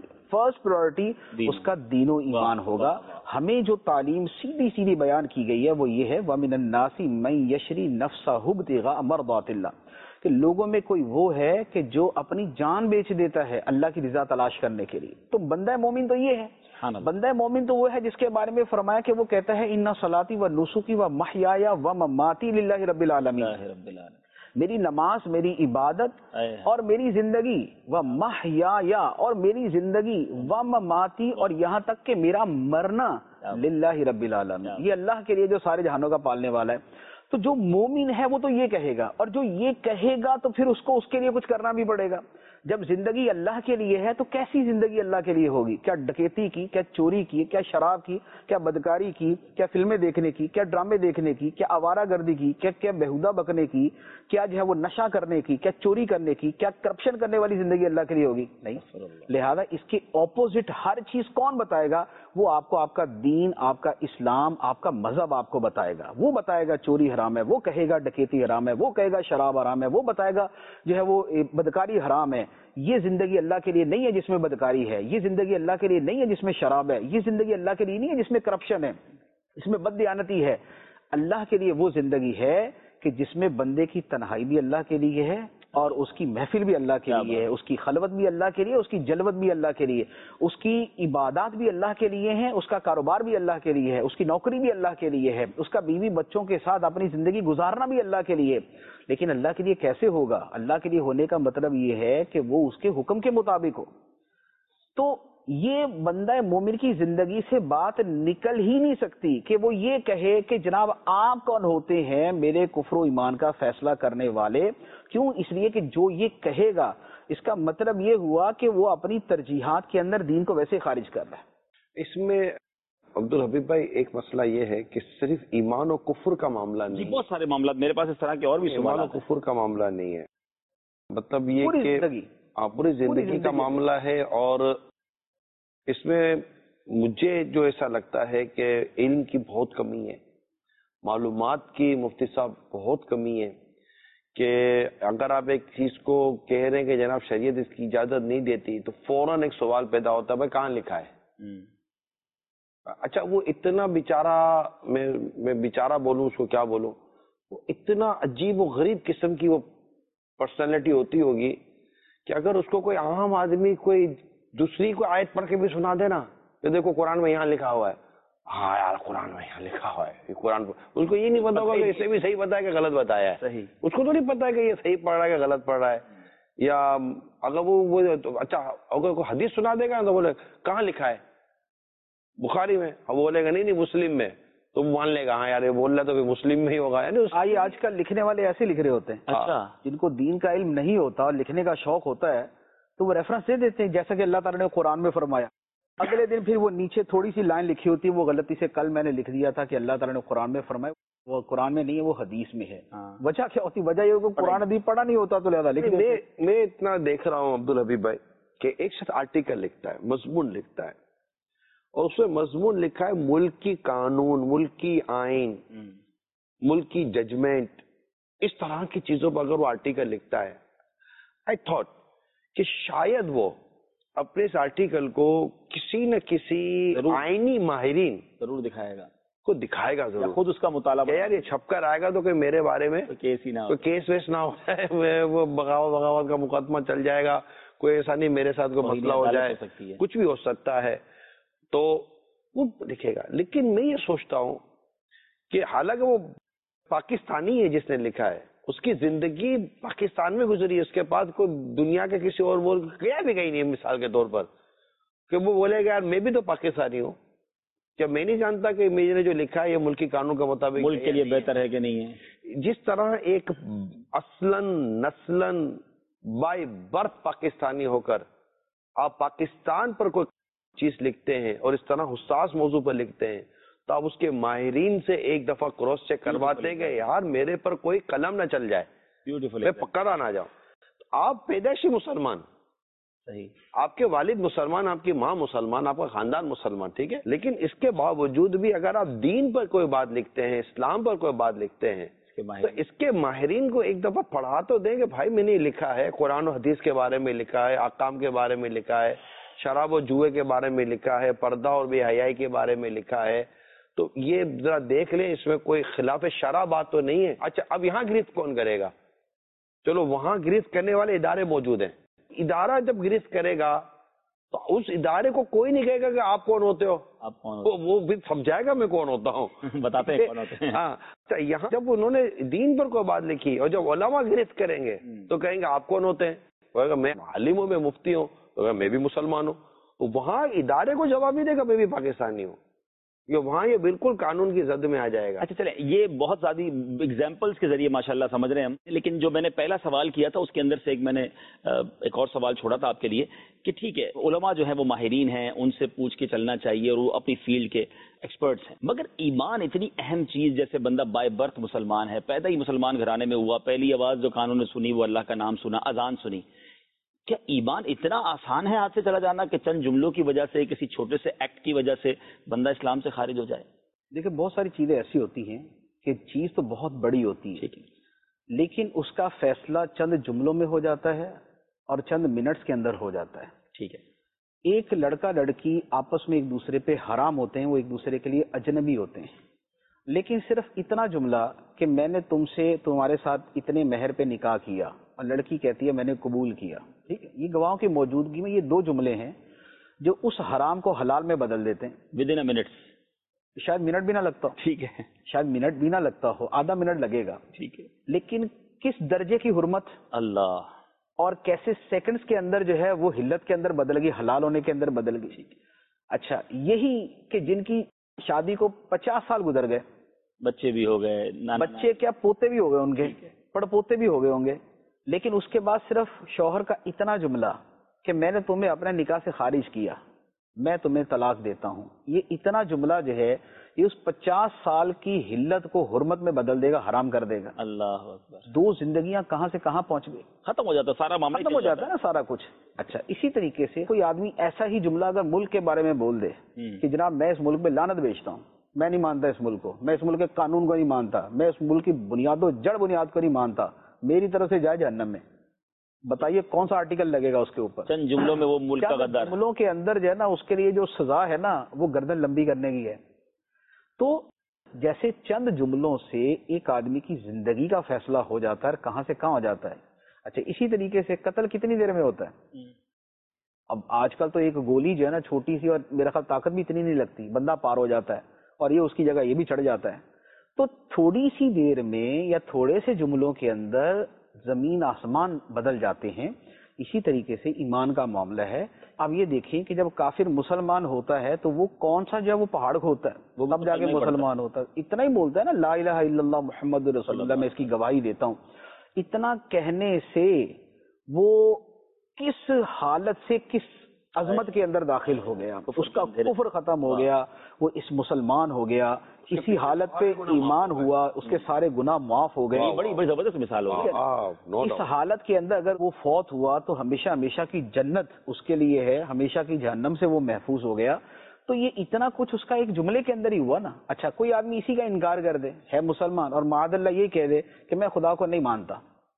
پرائرٹی اس کا دین و ایمان ہوگا. ہمیں جو تعلیم سیدھی سیدھی بیان کی گئی ہے وہ یہ ہے وَمِنَ النَّاسِ مَن يَشْرِي نَفْسَهُ ابْتِغَاءَ مَرْضَاتِ اللَّهِ, کہ لوگوں میں کوئی وہ ہے کہ جو اپنی جان بیچ دیتا ہے اللہ کی رضا تلاش کرنے کے لیے. تو بندہ مومن تو یہ ہے, بندہ مومن تو وہ ہے جس کے بارے میں فرمایا کہ وہ کہتا ہے اِنَّ صَلَاتِي وَنُسُكِي وَمَحْيَايَ وَمَمَاتِي لِلَّهِ رَبِّ الْعَالَمِينَ, میری نماز, میری عبادت اور میری زندگی, وَمَحْيَايَ اور میری زندگی, وَمَمَاتِي اور یہاں تک کہ میرا مرنا, لِلَّهِ رَبِّ الْعَالَمِينَ, یہ اللہ کے لیے جو سارے جہانوں کا پالنے والا ہے. تو جو مومن ہے وہ تو یہ کہے گا, اور جو یہ کہے گا تو پھر اس کو اس کے لیے کچھ کرنا بھی پڑے گا. جب زندگی اللہ کے لیے ہے تو کیسی زندگی اللہ کے لیے ہوگی؟ کیا ڈکیتی کی, کیا چوری کی, کیا شراب کی, کیا بدکاری کی, کیا فلمیں دیکھنے کی, کیا ڈرامے دیکھنے کی, کیا آوارہ گردی کی, کیا بےہودہ بکنے کی, کیا جو ہے وہ نشہ کرنے کی, کیا چوری کرنے کی, کیا کرپشن کرنے والی زندگی اللہ کے لیے ہوگی؟ نہیں. لہذا اس کے اپوزٹ ہر چیز کون بتائے گا؟ وہ آپ کو آپ کا دین, آپ کا اسلام, آپ کا مذہب آپ کو بتائے گا. وہ بتائے گا چوری حرام ہے, وہ کہے گا ڈکیتی حرام ہے, وہ کہے گا شراب حرام ہے, وہ بتائے گا جو ہے وہ بدکاری حرام ہے. یہ زندگی اللہ کے لیے نہیں ہے جس میں بدکاری ہے, یہ زندگی اللہ کے لیے نہیں ہے جس میں شراب ہے, یہ زندگی اللہ کے لیے نہیں ہے جس میں کرپشن ہے, جس میں بددیانتی ہے. اللہ کے لیے وہ زندگی ہے کہ جس میں بندے کی تنہائی بھی اللہ کے لیے ہے اور اس کی محفل بھی اللہ کے لیے ہے, اس کی خلوت بھی اللہ کے لیے, اس کی جلوت بھی اللہ کے لیے, اس کی عبادات بھی اللہ کے لیے ہیں, اس کا کاروبار بھی اللہ کے لیے ہے, اس کی نوکری بھی اللہ کے لیے ہے, اس کا بیوی بچوں کے ساتھ اپنی زندگی گزارنا بھی اللہ کے لیے. لیکن اللہ کے لیے کیسے ہوگا؟ اللہ کے لیے ہونے کا مطلب یہ ہے کہ وہ اس کے حکم کے مطابق ہو. تو یہ بندہ مومن کی زندگی سے بات نکل ہی نہیں سکتی کہ وہ یہ کہے کہ جناب آپ کون ہوتے ہیں میرے کفر و ایمان کا فیصلہ کرنے والے. کیوں؟ اس لیے کہ جو یہ کہے گا اس کا مطلب یہ ہوا کہ وہ اپنی ترجیحات کے اندر دین کو ویسے خارج کر رہا ہے. اس میں عبدالحبیب بھائی ایک مسئلہ یہ ہے کہ صرف ایمان و کفر کا معاملہ نہیں. بہت سارے معاملات میرے پاس اس طرح کے اور بھی ایمان و کفر کا معاملہ نہیں ہے. مطلب یہ کہ پوری زندگی کا معاملہ ہے. اور اس میں مجھے جو ایسا لگتا ہے کہ علم کی بہت کمی ہے, معلومات کی مفتی صاحب بہت کمی ہے. کہ اگر آپ ایک چیز کو کہہ رہے ہیں کہ جناب شریعت اس کی اجازت نہیں دیتی تو فوراً ایک سوال پیدا ہوتا ہے بھائی کہاں لکھا ہے. اچھا وہ اتنا بیچارہ, میں بیچارہ بولوں اس کو کیا بولوں, وہ اتنا عجیب و غریب قسم کی وہ پرسنالٹی ہوتی ہوگی کہ اگر اس کو کوئی عام آدمی کوئی دوسری کوئی آیت پڑھ کے بھی سنا دے نا کہ دیکھو قرآن میں یہاں لکھا ہوا ہے, ہاں یار قرآن میں یہاں لکھا ہوا ہے, یہ قرآن اس کو یہ نہیں پتا ہوگا کہ اسے بھی صحیح پتا ہے کہ غلط بتایا ہے. صحیح اس کو تو نہیں پتا ہے کہ یہ صحیح پڑھ رہا ہے کہ غلط پڑھ رہا ہے. یا اگر وہ اچھا اگر کوئی حدیث سنا دے گا تو بولے کہاں لکھا ہے, بخاری میں, اب بولے گا نہیں مسلم میں, تو مان لے گا ہاں یار یہ بول رہا تو مسلم میں ہی ہوگا. یعنی آج کل لکھنے والے ایسے لکھ رہے ہوتے ہیں اچھا جن کو دین کا علم نہیں ہوتا اور لکھنے کا شوق ہوتا ہے تو وہ ریفرنس دے دیتے ہیں جیسا کہ اللہ تعالیٰ نے قرآن میں فرمایا. اگلے دن پھر وہ نیچے تھوڑی سی لائن لکھی ہوتی ہے, وہ غلطی سے کل میں نے لکھ دیا تھا کہ اللہ تعالیٰ نے قرآن میں فرمایا, وہ قرآن میں نہیں ہے وہ حدیث میں ہے. وجہ کیا ہوتی؟ وجہ یہ کہ قرآن حدیث پڑھا نہیں ہوتا تو لہذا لکھ دیتے. میں اتنا دیکھ رہا ہوں عبدالحبیب بھائی کہ ایک شخص آرٹیکل لکھتا ہے, مضمون لکھتا ہے, اور اس میں مضمون لکھا ہے ملک کی قانون, ملک کی آئین, ملک کی ججمنٹ, اس طرح کی چیزوں پر اگر وہ آرٹیکل لکھتا ہے, آئی تھاٹ کہ شاید وہ اپنے اس آرٹیکل کو کسی نہ کسی آئینی ماہرین ضرور دکھائے گا ضرور, خود اس کا مطالعہ یار یہ چھپ کر آئے گا تو کہ میرے بارے میں کیس ہی نہ کوئی کیس ویس نہ ہو جائے, وہ بغاوت کا مقدمہ چل جائے گا, کوئی ایسا نہیں میرے ساتھ کوئی مسئلہ ہو جائے, کچھ بھی ہو سکتا ہے, تو وہ لکھے گا. لیکن میں یہ سوچتا ہوں کہ حالانکہ وہ پاکستانی ہے جس نے لکھا ہے, اس کی زندگی پاکستان میں گزری ہے, اس کے پاس کوئی دنیا کے کسی اور ملک گیا بھی کہیں نہیں, مثال کے طور پر کہ وہ بولے گا یار میں بھی تو پاکستانی ہوں, کیا میں نہیں جانتا کہ میں نے جو لکھا ہے یہ ملکی قانون کے مطابق ملک کے لیے بہتر ہے کہ نہیں ہے. جس طرح ایک اصلاً نسلاً بائی برتھ پاکستانی ہو کر آپ پاکستان پر کوئی چیز لکھتے ہیں اور اس طرح حساس موضوع پر لکھتے ہیں, تو آپ اس کے ماہرین سے ایک دفعہ کراس چیک کرواتے کہ یار میرے پر کوئی قلم نہ چل جائے, میں پکڑا نہ جاؤں. آپ پیدائشی مسلمان, صحیح, آپ کے والد مسلمان, آپ کی ماں مسلمان, آپ کا خاندان مسلمان, ٹھیک ہے, لیکن اس کے باوجود بھی اگر آپ دین پر کوئی بات لکھتے ہیں, اسلام پر کوئی بات لکھتے ہیں, تو اس کے ماہرین کو ایک دفعہ پڑھا تو دیں کہ بھائی میں نے لکھا ہے, قرآن و حدیث کے بارے میں لکھا ہے, احکام کے بارے میں لکھا ہے, شراب و جوئے کے بارے میں لکھا ہے, پردہ اور بے حیائی کے بارے میں لکھا ہے, تو یہ ذرا دیکھ لیں اس میں کوئی خلاف شرع بات تو نہیں ہے. اچھا اب یہاں گرفت کون کرے گا؟ چلو وہاں گرفت کرنے والے ادارے موجود ہیں, ادارہ جب گرفت کرے گا تو اس ادارے کو کوئی نہیں کہے گا کہ آپ کون ہوتے ہو, آپ کون ہو, وہ بھی سمجھائے گا میں کون ہوتا ہوں, بتاتے ہیں کون ہوتے ہیں. ہاں یہاں جب انہوں نے دین پر کوئی بات لکھی اور جب علماء گرفت کریں گے تو کہیں گے آپ کون ہوتے ہیں, کہے گا میں عالم ہوں, میں مفتی ہوں, کہے گا میں بھی مسلمان ہوں. وہاں ادارے کو جواب نہیں دے گا میں بھی پاکستانی ہوں, وہاں یہ بالکل قانون کی زد میں آ جائے گا. اچھا چلیں, یہ بہت زیادہ ایگزامپلس کے ذریعے ماشاءاللہ سمجھ رہے ہیں ہم, لیکن جو میں نے پہلا سوال کیا تھا اس کے اندر سے میں نے ایک اور سوال چھوڑا تھا آپ کے لیے کہ ٹھیک ہے علماء جو ہیں وہ ماہرین ہیں, ان سے پوچھ کے چلنا چاہیے اور وہ اپنی فیلڈ کے ایکسپرٹس ہیں, مگر ایمان اتنی اہم چیز, جیسے بندہ بائی برتھ مسلمان ہے, پیدا ہی مسلمان گھرانے میں ہوا, پہلی آواز جو کانوں نے سنی وہ اللہ کا نام سنا, اذان سنی, کیا ایمان اتنا آسان ہے ہاتھ سے چلا جانا کہ چند جملوں کی وجہ سے, کسی چھوٹے سے ایکٹ کی وجہ سے بندہ اسلام سے خارج ہو جائے؟ دیکھیں بہت ساری چیزیں ایسی ہوتی ہیں کہ چیز تو بہت بڑی ہوتی ہے, لیکن اس کا فیصلہ چند جملوں میں ہو جاتا ہے اور چند منٹس کے اندر ہو جاتا ہے. ٹھیک ہے, ایک لڑکا لڑکی آپس میں ایک دوسرے پہ حرام ہوتے ہیں, وہ ایک دوسرے کے لیے اجنبی ہوتے ہیں, لیکن صرف اتنا جملہ کہ میں نے تم سے تمہارے ساتھ اتنے مہر پہ نکاح کیا, اور لڑکی کہتی ہے میں نے قبول کیا, ٹھیک ہے, یہ گواہوں کی موجودگی میں یہ دو جملے ہیں جو اس حرام کو حلال میں بدل دیتے ہیں ود ان منٹ, شاید منٹ بھی نہ لگتا ہو, ٹھیک ہے, شاید منٹ بھی نہ لگتا ہو, آدھا منٹ لگے گا, ٹھیک ہے, لیکن کس درجے کی حرمت, اللہ, اور کیسے سیکنڈز کے اندر جو ہے وہ حلت کے اندر بدل گئی، حلال ہونے کے اندر بدل گئی. اچھا یہی کہ جن کی شادی کو 50 سال گزر گئے، بچے بھی ہو گئے، بچے کیا پوتے بھی ہو گئے ان کے، پڑ پوتے بھی ہو گئے ہوں گے، لیکن اس کے بعد صرف شوہر کا اتنا جملہ کہ میں نے تمہیں اپنے نکاح سے خارج کیا، میں تمہیں طلاق دیتا ہوں، یہ اتنا جملہ جو ہے یہ اس 50 سال کی حلت کو حرمت میں بدل دے گا، حرام کر دے گا. اللہ اکبر. 2 زندگیاں کہاں سے کہاں پہنچ گئی، ختم ہو جاتا سارا معاملہ، ختم ہو جاتا ہے نا سارا کچھ. اچھا اسی طریقے سے کوئی آدمی ایسا ہی جملہ اگر ملک کے بارے میں بول دے کہ جناب میں اس ملک میں لعنت بیچتا ہوں، میں نہیں مانتا اس ملک کو، میں اس ملک کے قانون کو نہیں مانتا، میں اس ملک کی بنیاد و جڑ بنیاد کو نہیں مانتا، میری طرف سے جائے جہنم میں. بتائیے کون سا آرٹیکل لگے گا اس کے اوپر؟ چند جملوں میں وہ ملک کا غدار. جملوں کے اندر جو ہے نا اس کے لیے جو سزا ہے نا وہ گردن لمبی کرنے کی ہے. تو جیسے چند جملوں سے ایک آدمی کی زندگی کا فیصلہ ہو جاتا ہے، کہاں سے کہاں ہو جاتا ہے. اچھا اسی طریقے سے قتل کتنی دیر میں ہوتا ہے؟ اب آج کل تو ایک گولی جو ہے نا چھوٹی سی، اور میرا خیال طاقت بھی اتنی نہیں لگتی، بندہ پار ہو جاتا ہے اور یہ اس کی جگہ یہ بھی چڑھ جاتا ہے. تو تھوڑی سی دیر میں یا تھوڑے سے جملوں کے اندر زمین آسمان بدل جاتے ہیں. اسی طریقے سے ایمان کا معاملہ ہے. اب یہ دیکھیں کہ جب کافر مسلمان ہوتا ہے تو وہ کون سا جو ہے وہ پہاڑ کھودتا ہے، وہ تب جا کے مسلمان ہوتا ہے. اتنا ہی بولتا ہے نا لا الہ الا اللہ محمد رسول اللہ، میں اس کی گواہی دیتا ہوں. اتنا کہنے سے وہ کس حالت سے کس عظمت کے اندر داخل ہو گیا، اس کا کفر ختم ہو گیا، وہ اس مسلمان ہو گیا، اسی حالت پہ ایمان ہوا، اس کے سارے گناہ معاف ہو گئے. بڑی بڑی زبردست مثال ہو. اس حالت کے اندر اگر وہ فوت ہوا تو ہمیشہ ہمیشہ کی جنت اس کے لیے ہے، ہمیشہ کی جہنم سے وہ محفوظ ہو گیا. تو یہ اتنا کچھ اس کا ایک جملے کے اندر ہی ہوا نا. اچھا کوئی آدمی اسی کا انکار کر دے، ہے مسلمان، اور معاذ اللہ یہ کہہ دے کہ میں خدا کو نہیں مانتا،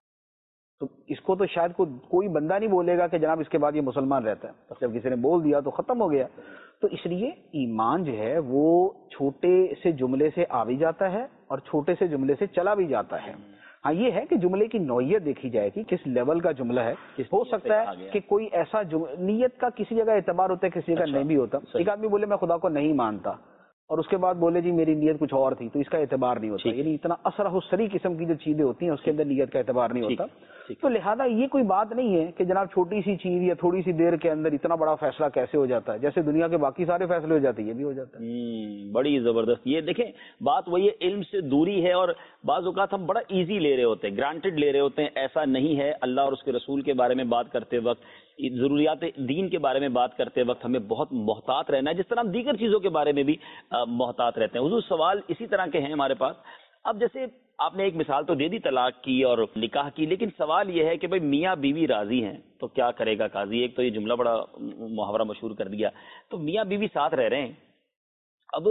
تو اس کو تو شاید کوئی بندہ نہیں بولے گا کہ جناب اس کے بعد یہ مسلمان رہتا ہے. جب کسی نے بول دیا تو ختم ہو گیا. تو اس لیے ایمان جو ہے وہ چھوٹے سے جملے سے آ بھی جاتا ہے اور چھوٹے سے جملے سے چلا بھی جاتا ہے. ہاں یہ ہے کہ جملے کی نوعیت دیکھی جائے گی، کس لیول کا جملہ ہے. ہو سکتا ہے کہ کوئی ایسا نیت کا کسی جگہ اعتبار ہوتا ہے، کسی جگہ نہیں بھی ہوتا. ایک آدمی بولے میں خدا کو نہیں مانتا اور اس کے بعد بولے جی میری نیت کچھ اور تھی، تو اس کا اعتبار نہیں ہوتا. یعنی اتنا اسرح سری قسم کی جو چیزیں ہوتی ہیں اس کے اندر نیت کا اعتبار نہیں ہوتا. تو لہذا یہ کوئی بات نہیں ہے کہ جناب چھوٹی سی چیز یا تھوڑی سی دیر کے اندر اتنا بڑا فیصلہ کیسے ہو جاتا ہے، جیسے دنیا کے باقی سارے فیصلے ہو جاتے ہیں یہ بھی ہو جاتا ہے. بڑی زبردست. یہ دیکھیں بات وہی ہے، علم سے دوری ہے، اور بعض اوقات ہم بڑا ایزی لے رہے ہوتے ہیں، گرانٹڈ لے رہے ہوتے ہیں. ایسا نہیں ہے. اللہ اور اس کے رسول کے بارے میں بات کرتے وقت، ضروریات دین کے بارے میں بات کرتے وقت ہمیں بہت محتاط رہنا ہے، جس طرح ہم دیگر چیزوں کے بارے میں بھی محتاط رہتے ہیں. حضور سوال اسی طرح کے ہیں ہمارے پاس. اب جیسے آپ نے ایک مثال تو دے دی طلاق کی اور نکاح کی، لیکن سوال یہ ہے کہ بھئی میاں بیوی راضی ہیں تو کیا کرے گا قاضی؟ ایک تو یہ جملہ بڑا محاورہ مشہور کر دیا. تو میاں بیوی ساتھ رہ رہے ہیں، اب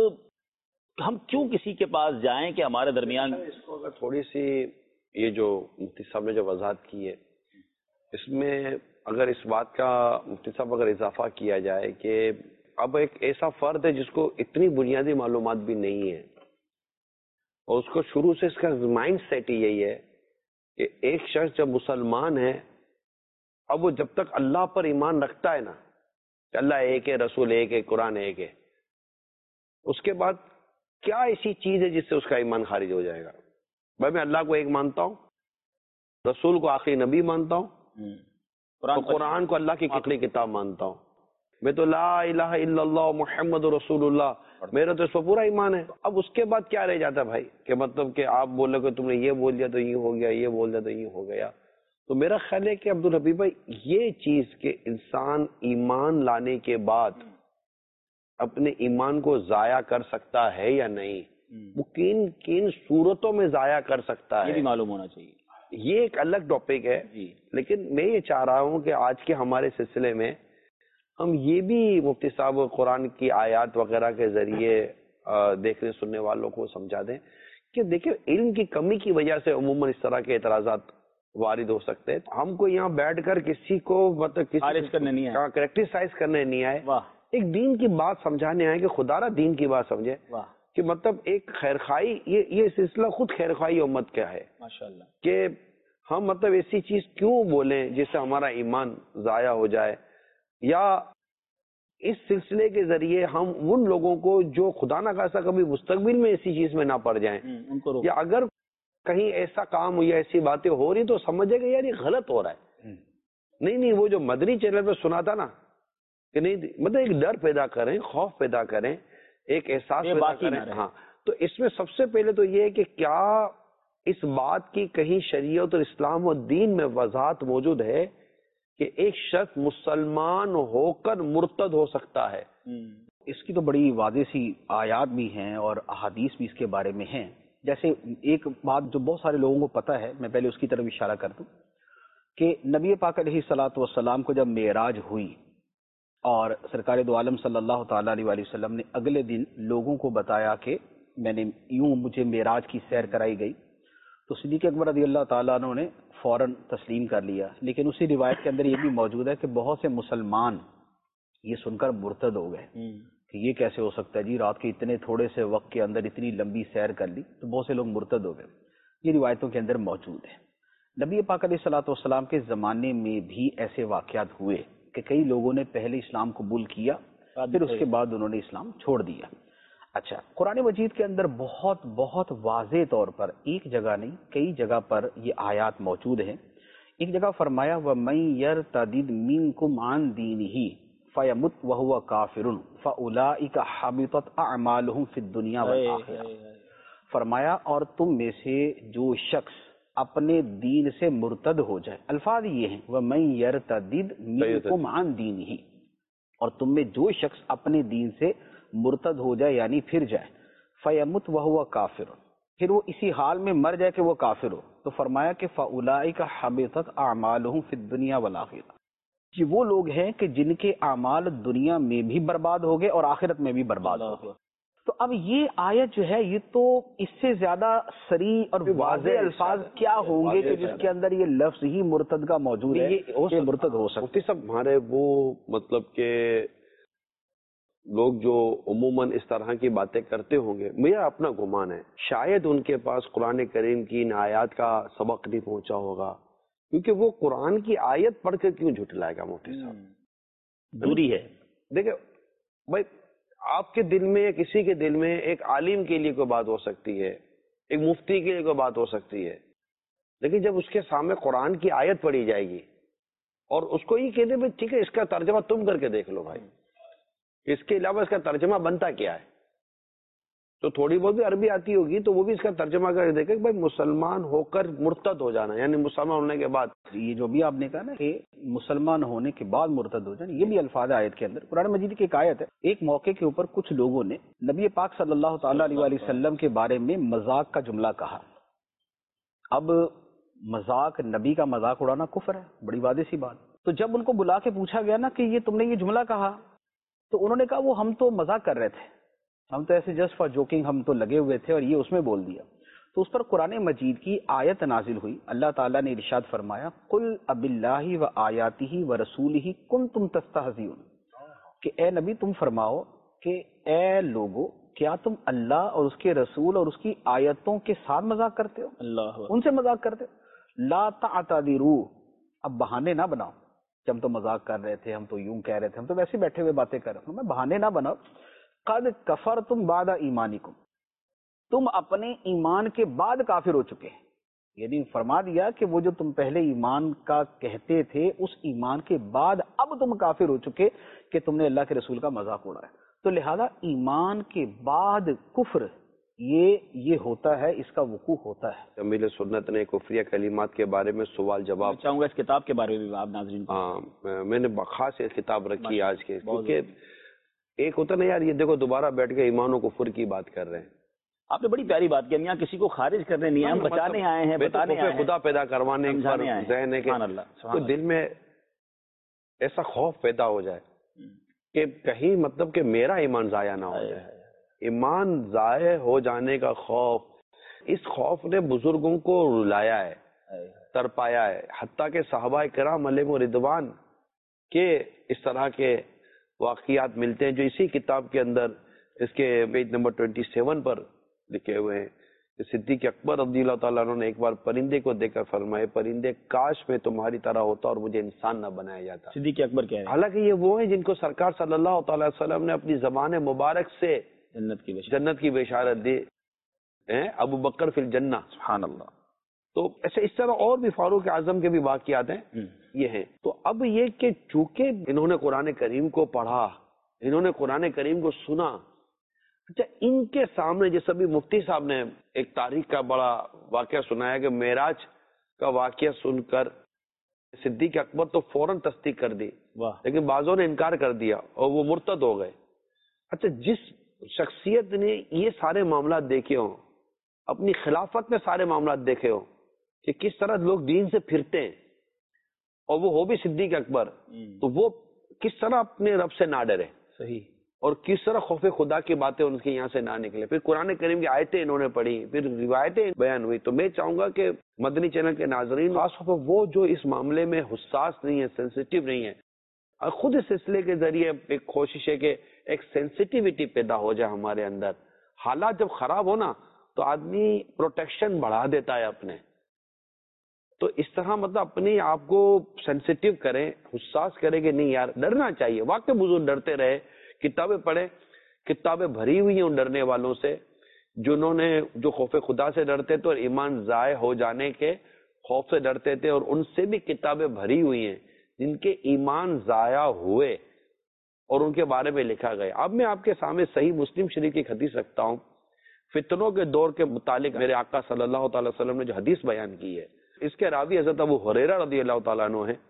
ہم کیوں کسی کے پاس جائیں کہ ہمارے درمیان؟ اس کو اگر تھوڑی سی یہ جو مفتی صاحب نے جو وضاحت کی ہے اس میں اگر اس بات کا مفتی صاحب اگر اضافہ کیا جائے کہ اب ایک ایسا فرد ہے جس کو اتنی بنیادی معلومات بھی نہیں ہے، اور اس کو شروع سے اس کا مائنڈ سیٹ ہی یہی ہے کہ ایک شخص جب مسلمان ہے، اب وہ جب تک اللہ پر ایمان رکھتا ہے نا کہ اللہ ایک ہے، رسول ایک ہے، قرآن ایک ہے، اس کے بعد کیا ایسی چیز ہے جس سے اس کا ایمان خارج ہو جائے گا؟ بھائی میں اللہ کو ایک مانتا ہوں، رسول کو آخری نبی مانتا ہوں، تو قرآن کو اللہ کی کتنی کتاب مانتا ہوں، میں تو لا الہ الا اللہ محمد رسول اللہ، میرا تو اس پر پورا ایمان ہے. اب اس کے بعد کیا رہ جاتا ہے بھائی کہ مطلب کہ آپ بولو کہ تم نے یہ بول دیا تو یہ ہو گیا، یہ بول دیا تو یہ ہو گیا. تو میرا خیال ہے کہ عبدالحبیب بھائی یہ چیز کہ انسان ایمان لانے کے بعد اپنے ایمان کو ضائع کر سکتا ہے یا نہیں، وہ کن صورتوں میں ضائع کر سکتا ہے، یہ بھی معلوم ہونا چاہیے. یہ ایک الگ ٹاپک ہے. لیکن میں یہ چاہ رہا ہوں کہ آج کے ہمارے سلسلے میں ہم یہ بھی مفتی صاحب قرآن کی آیات وغیرہ کے ذریعے دیکھنے سننے والوں کو سمجھا دیں کہ دیکھیں علم کی کمی کی وجہ سے عموماً اس طرح کے اعتراضات وارد ہو سکتے ہیں. ہم کو یہاں بیٹھ کر کسی کو کریکٹیسائز کرنے نہیں آئے، ایک دین کی بات سمجھانے آئے کہ خدا را دین کی بات سمجھے کہ مطلب ایک خیرخواہی، یہ سلسلہ خود خیرخواہی امت کیا ہے ماشاءاللہ، کہ ہم مطلب ایسی چیز کیوں بولیں جس سے ہمارا ایمان ضائع ہو جائے، یا اس سلسلے کے ذریعے ہم ان لوگوں کو جو خدا نہ خاصا کبھی مستقبل میں ایسی چیز میں نہ پڑ جائیں، ان کو یا اگر کہیں ایسا کام یا ایسی باتیں ہو رہی تو سمجھے کہ یار یہ غلط ہو رہا ہے، نہیں وہ جو مدنی چینل پہ سنا تھا نا کہ نہیں، مطلب ایک ڈر پیدا کریں، خوف پیدا کریں، ایک احساس پیدا کریں. ہاں، تو اس میں سب سے پہلے تو یہ ہے کہ کیا اس بات کی کہیں شریعت اور اسلام و دین میں وضاحت موجود ہے کہ ایک شخص مسلمان ہو کر مرتد ہو سکتا ہے؟ اس کی تو بڑی واضح سی آیات بھی ہیں اور احادیث بھی اس کے بارے میں ہیں. جیسے ایک بات جو بہت سارے لوگوں کو پتہ ہے، میں پہلے اس کی طرف اشارہ کر دوں کہ نبی پاک علیہ الصلوۃ والسلام کو جب معراج ہوئی اور سرکار دو عالم صلی اللہ تعالیٰ علیہ وآلہ وسلم نے اگلے دن لوگوں کو بتایا کہ میں نے یوں مجھے معراج کی سیر کرائی گئی، تو صدیق اکبر رضی اللہ تعالیٰ عنہ نے فوراً تسلیم کر لیا. لیکن اسی روایت کے اندر یہ بھی موجود ہے کہ بہت سے مسلمان یہ سن کر مرتد ہو گئے کہ یہ کیسے ہو سکتا ہے جی، رات کے اتنے تھوڑے سے وقت کے اندر اتنی لمبی سیر کر لی. تو بہت سے لوگ مرتد ہو گئے. یہ روایتوں کے اندر موجود ہے. نبی پاک علیہ الصلوۃ والسلام کے زمانے میں بھی ایسے واقعات ہوئے کہ کئی لوگوں نے پہلے اسلام قبول کیا، پھر اس کے بعد انہوں نے اسلام چھوڑ دیا. اچھا، قرآن مجید کے اندر بہت بہت واضح طور پر ایک جگہ نہیں کئی جگہ پر یہ آیات موجود ہیں. ایک جگہ فرمایا وَمَن يَرْتَدِدْ مِنكُمْ عَن دِينِهِ فَيَمُتْ وَهُوَ كَافِرٌ فَأُولَٰئِكَ حَبِطَتْ أَعْمَالُهُم فِي الدُّنْيَا وَالْآخِرَةِ. فرمایا اور تم میں سے جو شخص اپنے دین سے مرتد ہو جائے، الفاظ یہ ہیں وَمَن يَرْتَدِدْ مِنكُمْ عَن دِينِهِ، اور تم میں جو شخص اپنے دین سے مرتد ہو جائے یعنی پھر جائے، فَيَمُتْ وَهُوَ كَافِرٌ، پھر وہ اسی حال میں مر جائے کہ وہ کافر ہو، تو فرمایا کہ فَأُولَٰئِكَ حَبِطَتْ أَعْمَالُهُم فِي الدُّنْيَا وَالْآخِرَةِ، کہ وہ لوگ ہیں کہ جن کے اعمال دنیا میں بھی برباد ہو گئے اور آخرت میں بھی برباد ہو گئے. تو اب یہ آیت جو ہے یہ تو اس سے زیادہ صریح اور واضح الفاظ کیا ہوں گے کہ جس کے اندر یہ لفظ ہی مرتد کا موجود ہے کہ مرتد ہو سکتا ہے. مفتی صاحب، ہمارے وہ مطلب کہ لوگ جو عموماً اس طرح کی باتیں کرتے ہوں گے، میرا اپنا گمان ہے شاید ان کے پاس قرآن کریم کی ان آیات کا سبق نہیں پہنچا ہوگا، کیونکہ وہ قرآن کی آیت پڑھ کر کیوں جھٹلائے گا مفتی صاحب؟ دوری ہے. دیکھیں بھائی، آپ کے دل میں کسی کے دل میں ایک عالم کے لیے کوئی بات ہو سکتی ہے، ایک مفتی کے لیے کوئی بات ہو سکتی ہے، لیکن جب اس کے سامنے قرآن کی آیت پڑھی جائے گی اور اس کو یہ کہتے ہیں ٹھیک ہے اس کا ترجمہ تم کر کے دیکھ لو بھائی، اس کے علاوہ اس کا ترجمہ بنتا کیا ہے، تو تھوڑی بہت بھی عربی آتی ہوگی تو وہ بھی اس کا ترجمہ کر کے دیکھے کہ بھائی مسلمان ہو کر مرتد ہو جانا یعنی مسلمان ہونے کے بعد، یہ جو بھی آپ نے کہا نا کہ مسلمان ہونے کے بعد مرتد ہو جانا، یہ بھی الفاظ آیت کے اندر قرآن مجید کی ایک آیت ہے. ایک موقع کے اوپر کچھ لوگوں نے نبی پاک صلی اللہ تعالیٰ علیہ وآلہ وسلم کے بارے میں مذاق کا جملہ کہا. اب مذاق، نبی کا مذاق اڑانا کفر ہے، بڑی واضح سی بات. تو جب ان کو بلا کے پوچھا گیا نا کہ یہ تم نے یہ جملہ کہا، تو انہوں نے کہا وہ ہم تو مذاق کر رہے تھے، ہم تو ایسے جسٹ فار جوکنگ ہم تو لگے ہوئے تھے اور یہ اس میں بول دیا. تو اس پر قرآن مجید کی آیت نازل ہوئی. اللہ تعالیٰ نے ارشاد فرمایا قل اب اللہ و آیاتہ و رسولہ کنتم تستہزئون، کہ اے نبی تم فرماؤ کہ اے لوگو کیا تم اللہ اور اس کے رسول اور اس کی آیتوں کے ساتھ مذاق کرتے ہو، اللہ ان سے مذاق کرتے ہو. لا تعتذروا، اب بہانے نہ بناؤ کہ ہم تو مذاق کر رہے تھے، ہم تو یوں کہہ رہے تھے، ہم تو ویسے بیٹھے ہوئے باتیں کر رہے تھے، بہانے نہ بناؤ. قد کفرتم بعد ایمانکم، تم اپنے ایمان کے بعد کافر ہو چکے ہیں. یعنی فرما دیا کہ وہ جو تم پہلے ایمان کا کہتے تھے اس ایمان کے بعد اب تم کافر ہو چکے کہ تم نے اللہ کے رسول کا مذاق اڑایا. تو لہذا ایمان کے بعد کفر یہ ہوتا ہے، اس کا وقوع ہوتا ہے. جمیل سنت نے کفریہ کلمات کے بارے میں سوال جواب چاہوں گا اس کتاب کے بارے میں بھی آپ ناظرین کو. ہاں، میں نے خاص کتاب رکھی آج کے، کیونکہ ایک ہوتا نا یار، یہ دیکھو دوبارہ بیٹھ کے ایمان و کفر کی بات کر رہے ہیں. آپ نے بڑی پیاری بات کی، ہم یہاں کسی کو خارج کرنے نہیں ہیں، ہم بچانے آئے ہیں، بتانے آئے ہیں، خدا پیدا کروانے ذہن ہے کہ دل میں ایسا خوف پیدا ہو جائے کہ کہیں مطلب کہ میرا ایمان ضائع نہ ہو جائے. ایمان ضائع ہو جانے کا خوف، اس خوف نے بزرگوں کو رلایا ہے، تڑپایا ہے، حتیٰ کہ صحابہ کرام علیہم رضوان کے اس طرح کے واقعات ملتے ہیں جو اسی کتاب کے اندر اس کے پیج نمبر 27 پر لکھے ہوئے ہیں. صدیق اکبر رضی اللہ تعالیٰ عنہ نے ایک بار پرندے کو دیکھ کر فرمائے پرندے کاش میں تمہاری طرح ہوتا اور مجھے انسان نہ بنایا جاتا. صدیق اکبر کہہ رہے ہیں. حالانکہ یہ وہ ہیں جن کو سرکار صلی اللہ تعالی وسلم نے اپنی زبان مبارک سے جنت کی بشارت دی. ابو بکر فی الجنہ، سبحان اللہ. تو ایسے اس طرح اور بھی فاروق اعظم کے بھی واقعات ہیں یہ ہیں. تو اب یہ کہ چونکہ انہوں نے قرآن کریم کو پڑھا, انہوں نے قرآن کریم کو سنا, اچھا ان کے سامنے جیسے ابھی مفتی صاحب نے ایک تاریخ کا بڑا واقعہ سنایا کہ معراج کا واقعہ سن کر صدیق اکبر تو فوراً تصدیق کر دی, لیکن بعضوں نے انکار کر دیا اور وہ مرتد ہو گئے. اچھا جس شخصیت نے یہ سارے معاملات دیکھے ہوں, اپنی خلافت میں سارے معاملات دیکھے ہوں کہ کس طرح لوگ دین سے پھرتے ہیں, اور وہ ہو بھی صدیق اکبر, تو وہ کس طرح اپنے رب سے نہ ڈرے, صحیح, اور کس طرح خوف خدا کی باتیں ان کے یہاں سے نہ نکلے. پھر قرآن کریم کی آیتیں انہوں نے پڑھی, پھر روایتیں بیان ہوئی. تو میں چاہوں گا کہ مدنی چینل کے ناظرین خاص طور پر وہ جو اس معاملے میں حساس نہیں ہے, سینسیٹیو نہیں ہے, اور خود اس سلسلے کے ذریعے ایک کوشش ہے کہ ایک سینسیٹیوٹی پیدا ہو جائے ہمارے اندر. حالات جب خراب ہو نا تو آدمی پروٹیکشن بڑھا دیتا ہے اپنے, تو اس طرح مطلب اپنے آپ کو سینسیٹیو کریں, حساس کریں کہ نہیں یار ڈرنا چاہیے. واقعی بزرگ ڈرتے رہے, کتابیں پڑھیں, کتابیں بھری ہوئی ہیں ان ڈرنے والوں سے جنہوں نے جو خوف خدا سے ڈرتے تھے اور ایمان ضائع ہو جانے کے خوف سے ڈرتے تھے, اور ان سے بھی کتابیں بھری ہوئی ہیں جن کے ایمان ضائع ہوئے اور ان کے بارے میں لکھا گیا. اب میں آپ کے سامنے صحیح مسلم شریف کی حدیث رکھتا ہوں. فتنوں کے دور کے متعلق میرے آقا صلی اللہ تعالی وسلم نے جو حدیث بیان کی ہے, اس کے راوی حضرت ابو ہریرہ رضی اللہ تعالیٰ عنہ ہیں.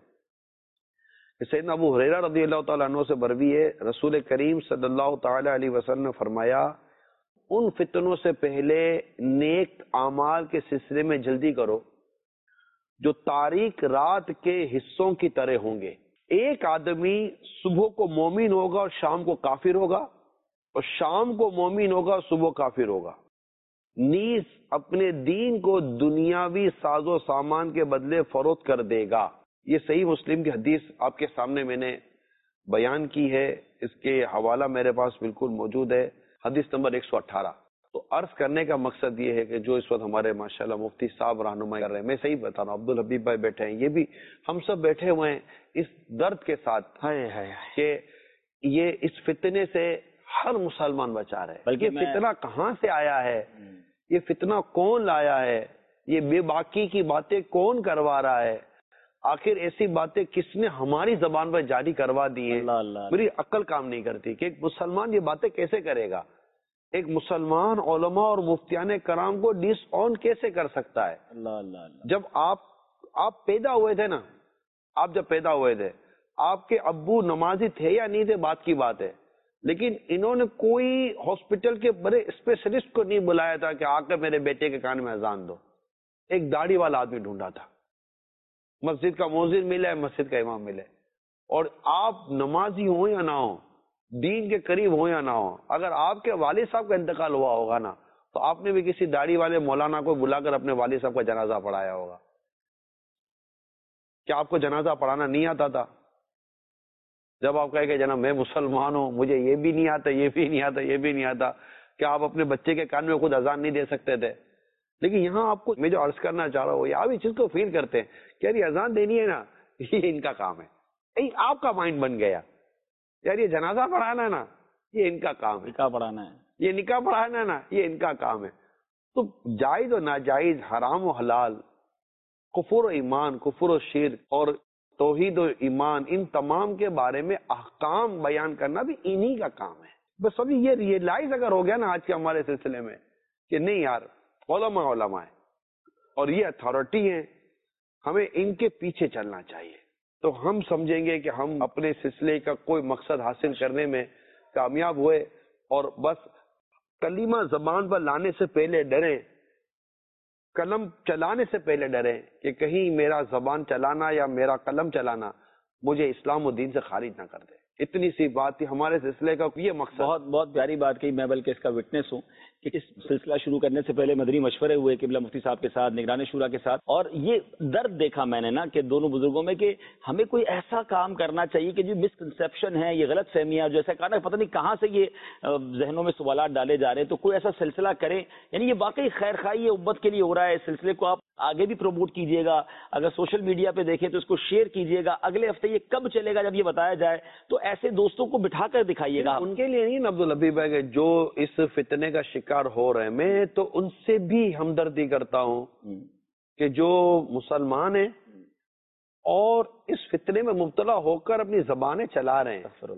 سیدنا ابو ہریرہ رضی اللہ تعالیٰ عنہ سے مروی ہے, رسول کریم صلی اللہ تعالی علیہ وسلم نے فرمایا, ان فتنوں سے پہلے نیک اعمال کے سلسلے میں جلدی کرو جو تاریک رات کے حصوں کی طرح ہوں گے. ایک آدمی صبح کو مومن ہوگا اور شام کو کافر ہوگا, اور شام کو مومن ہوگا اور صبح کافر ہوگا. نیز اپنے دین کو دنیاوی ساز و سامان کے بدلے فروخت کر دے گا. یہ صحیح مسلم کی حدیث آپ کے سامنے میں نے بیان کی ہے, اس کے حوالہ میرے پاس بالکل موجود ہے, حدیث نمبر 118. تو عرض کرنے کا مقصد یہ ہے کہ جو اس وقت ہمارے ماشاءاللہ مفتی صاحب رہنمائی کر رہے ہیں, میں صحیح بتا رہا ہوں, عبدالحبیب بھائی بیٹھے ہیں, یہ بھی ہم سب بیٹھے ہوئے ہیں اس درد کے ساتھ کہ یہ اس فتنے سے ہر مسلمان بچا رہے. بلکہ یہ فتنہ کہاں سے آیا ہے, یہ فتنہ کون لایا ہے, یہ بے باکی کی باتیں کون کروا رہا ہے, آخر ایسی باتیں کس نے ہماری زبان پر جاری کروا دی ہیں. میری عقل کام نہیں کرتی کہ ایک مسلمان یہ باتیں کیسے کرے گا. ایک مسلمان علماء اور مفتیان کرام کو ڈس آن کیسے کر سکتا ہے. جب آپ پیدا ہوئے تھے نا, آپ جب پیدا ہوئے تھے آپ کے ابو نمازی تھے یا نہیں تھے بات کی بات ہے, لیکن انہوں نے کوئی ہاسپٹل کے بڑے اسپیشلسٹ کو نہیں بلایا تھا کہ آ کر میرے بیٹے کے کان میں اذان دو. ایک داڑھی والا آدمی ڈھونڈا تھا, مسجد کا مؤذن ملے, مسجد کا امام ملے, اور آپ نمازی ہوں یا نہ ہوں, دین کے قریب ہوں یا نہ ہوں, اگر آپ کے والد صاحب کا انتقال ہوا ہوگا نا تو آپ نے بھی کسی داڑھی والے مولانا کو بلا کر اپنے والد صاحب کا جنازہ پڑھایا ہوگا. کیا آپ کو جنازہ پڑھانا نہیں آتا تھا؟ جب آپ کہے کہ جناب میں مسلمان ہوں, مجھے یہ بھی نہیں آتا, یہ بھی نہیں آتا, یہ بھی نہیں آتا, کیا آپ اپنے بچے کے کان میں خود اذان نہیں دے سکتے تھے؟ لیکن یہاں آپ کو میں جو عرض کرنا چاہ رہا ہوں, یہ آپ اس چیز کو فیل کرتے ہیں کہ یار یہ اذان دینی ہے نا, یہ ان کا کام ہے. آپ کا مائنڈ بن گیا یار یہ جنازہ پڑھانا ہے نا, یہ ان کا کام ہے. نکاح پڑھانا ہے, یہ نکاح پڑھانا ہے نا, یہ ان کا کام ہے. تو جائز و ناجائز, حرام و حلال, کفر و ایمان, کفر و شرک اور توحید و ایمان, ان تمام کے بارے میں احکام بیان کرنا بھی انہی کا کام ہے. بس ابھی یہ ریئلائز اگر ہو گیا نا آج کے ہمارے سلسلے میں کہ نہیں یار علماء ہیں اور یہ اتھارٹی ہیں, ہمیں ان کے پیچھے چلنا چاہیے, تو ہم سمجھیں گے کہ ہم اپنے سلسلے کا کوئی مقصد حاصل کرنے میں کامیاب ہوئے. اور بس کلمہ زبان پر لانے سے پہلے ڈریں, قلم چلانے سے پہلے ڈریں کہ کہیں میرا زبان چلانا یا میرا قلم چلانا مجھے اسلام و دین سے خارج نہ کر دے. اتنی سی بات تھی ہمارے سلسلے کا یہ مقصد. بہت پیاری بات کہی. میں بلکہ اس کا وٹنس ہوں کہ اس سلسلہ شروع کرنے سے پہلے مدنی مشورے ہوئے قبلہ مفتی صاحب کے ساتھ, نگران شورا کے ساتھ, اور یہ درد دیکھا میں نے نا کہ دونوں بزرگوں میں کہ ہمیں کوئی ایسا کام کرنا چاہیے کہ جو مسکنسیپشن ہے, یہ غلط فہمیاں, جیسا کہا نا پتہ نہیں کہاں سے یہ ذہنوں میں سوالات ڈالے جا رہے ہیں, تو کوئی ایسا سلسلہ کریں. یعنی یہ واقعی خیر خواہی امت کے لیے ہو رہا ہے. اس سلسلے کو آپ آگے بھی پروموٹ کیجیے گا, اگر سوشل میڈیا پہ دیکھیں تو اس کو شیئر کیجیے گا. اگلے ہفتے یہ کب چلے گا جب یہ بتایا جائے تو ایسے دوستوں کو بٹھا کر دکھائیے گا. ان کے لیے نہیں عبدالحبیب بھائی جو اس فتنے کا شکار ہو رہے ہیں, میں تو ان سے بھی ہمدردی کرتا ہوں کہ جو مسلمان ہیں اور اس فتنے میں مبتلا ہو کر اپنی زبانیں چلا رہے ہیں،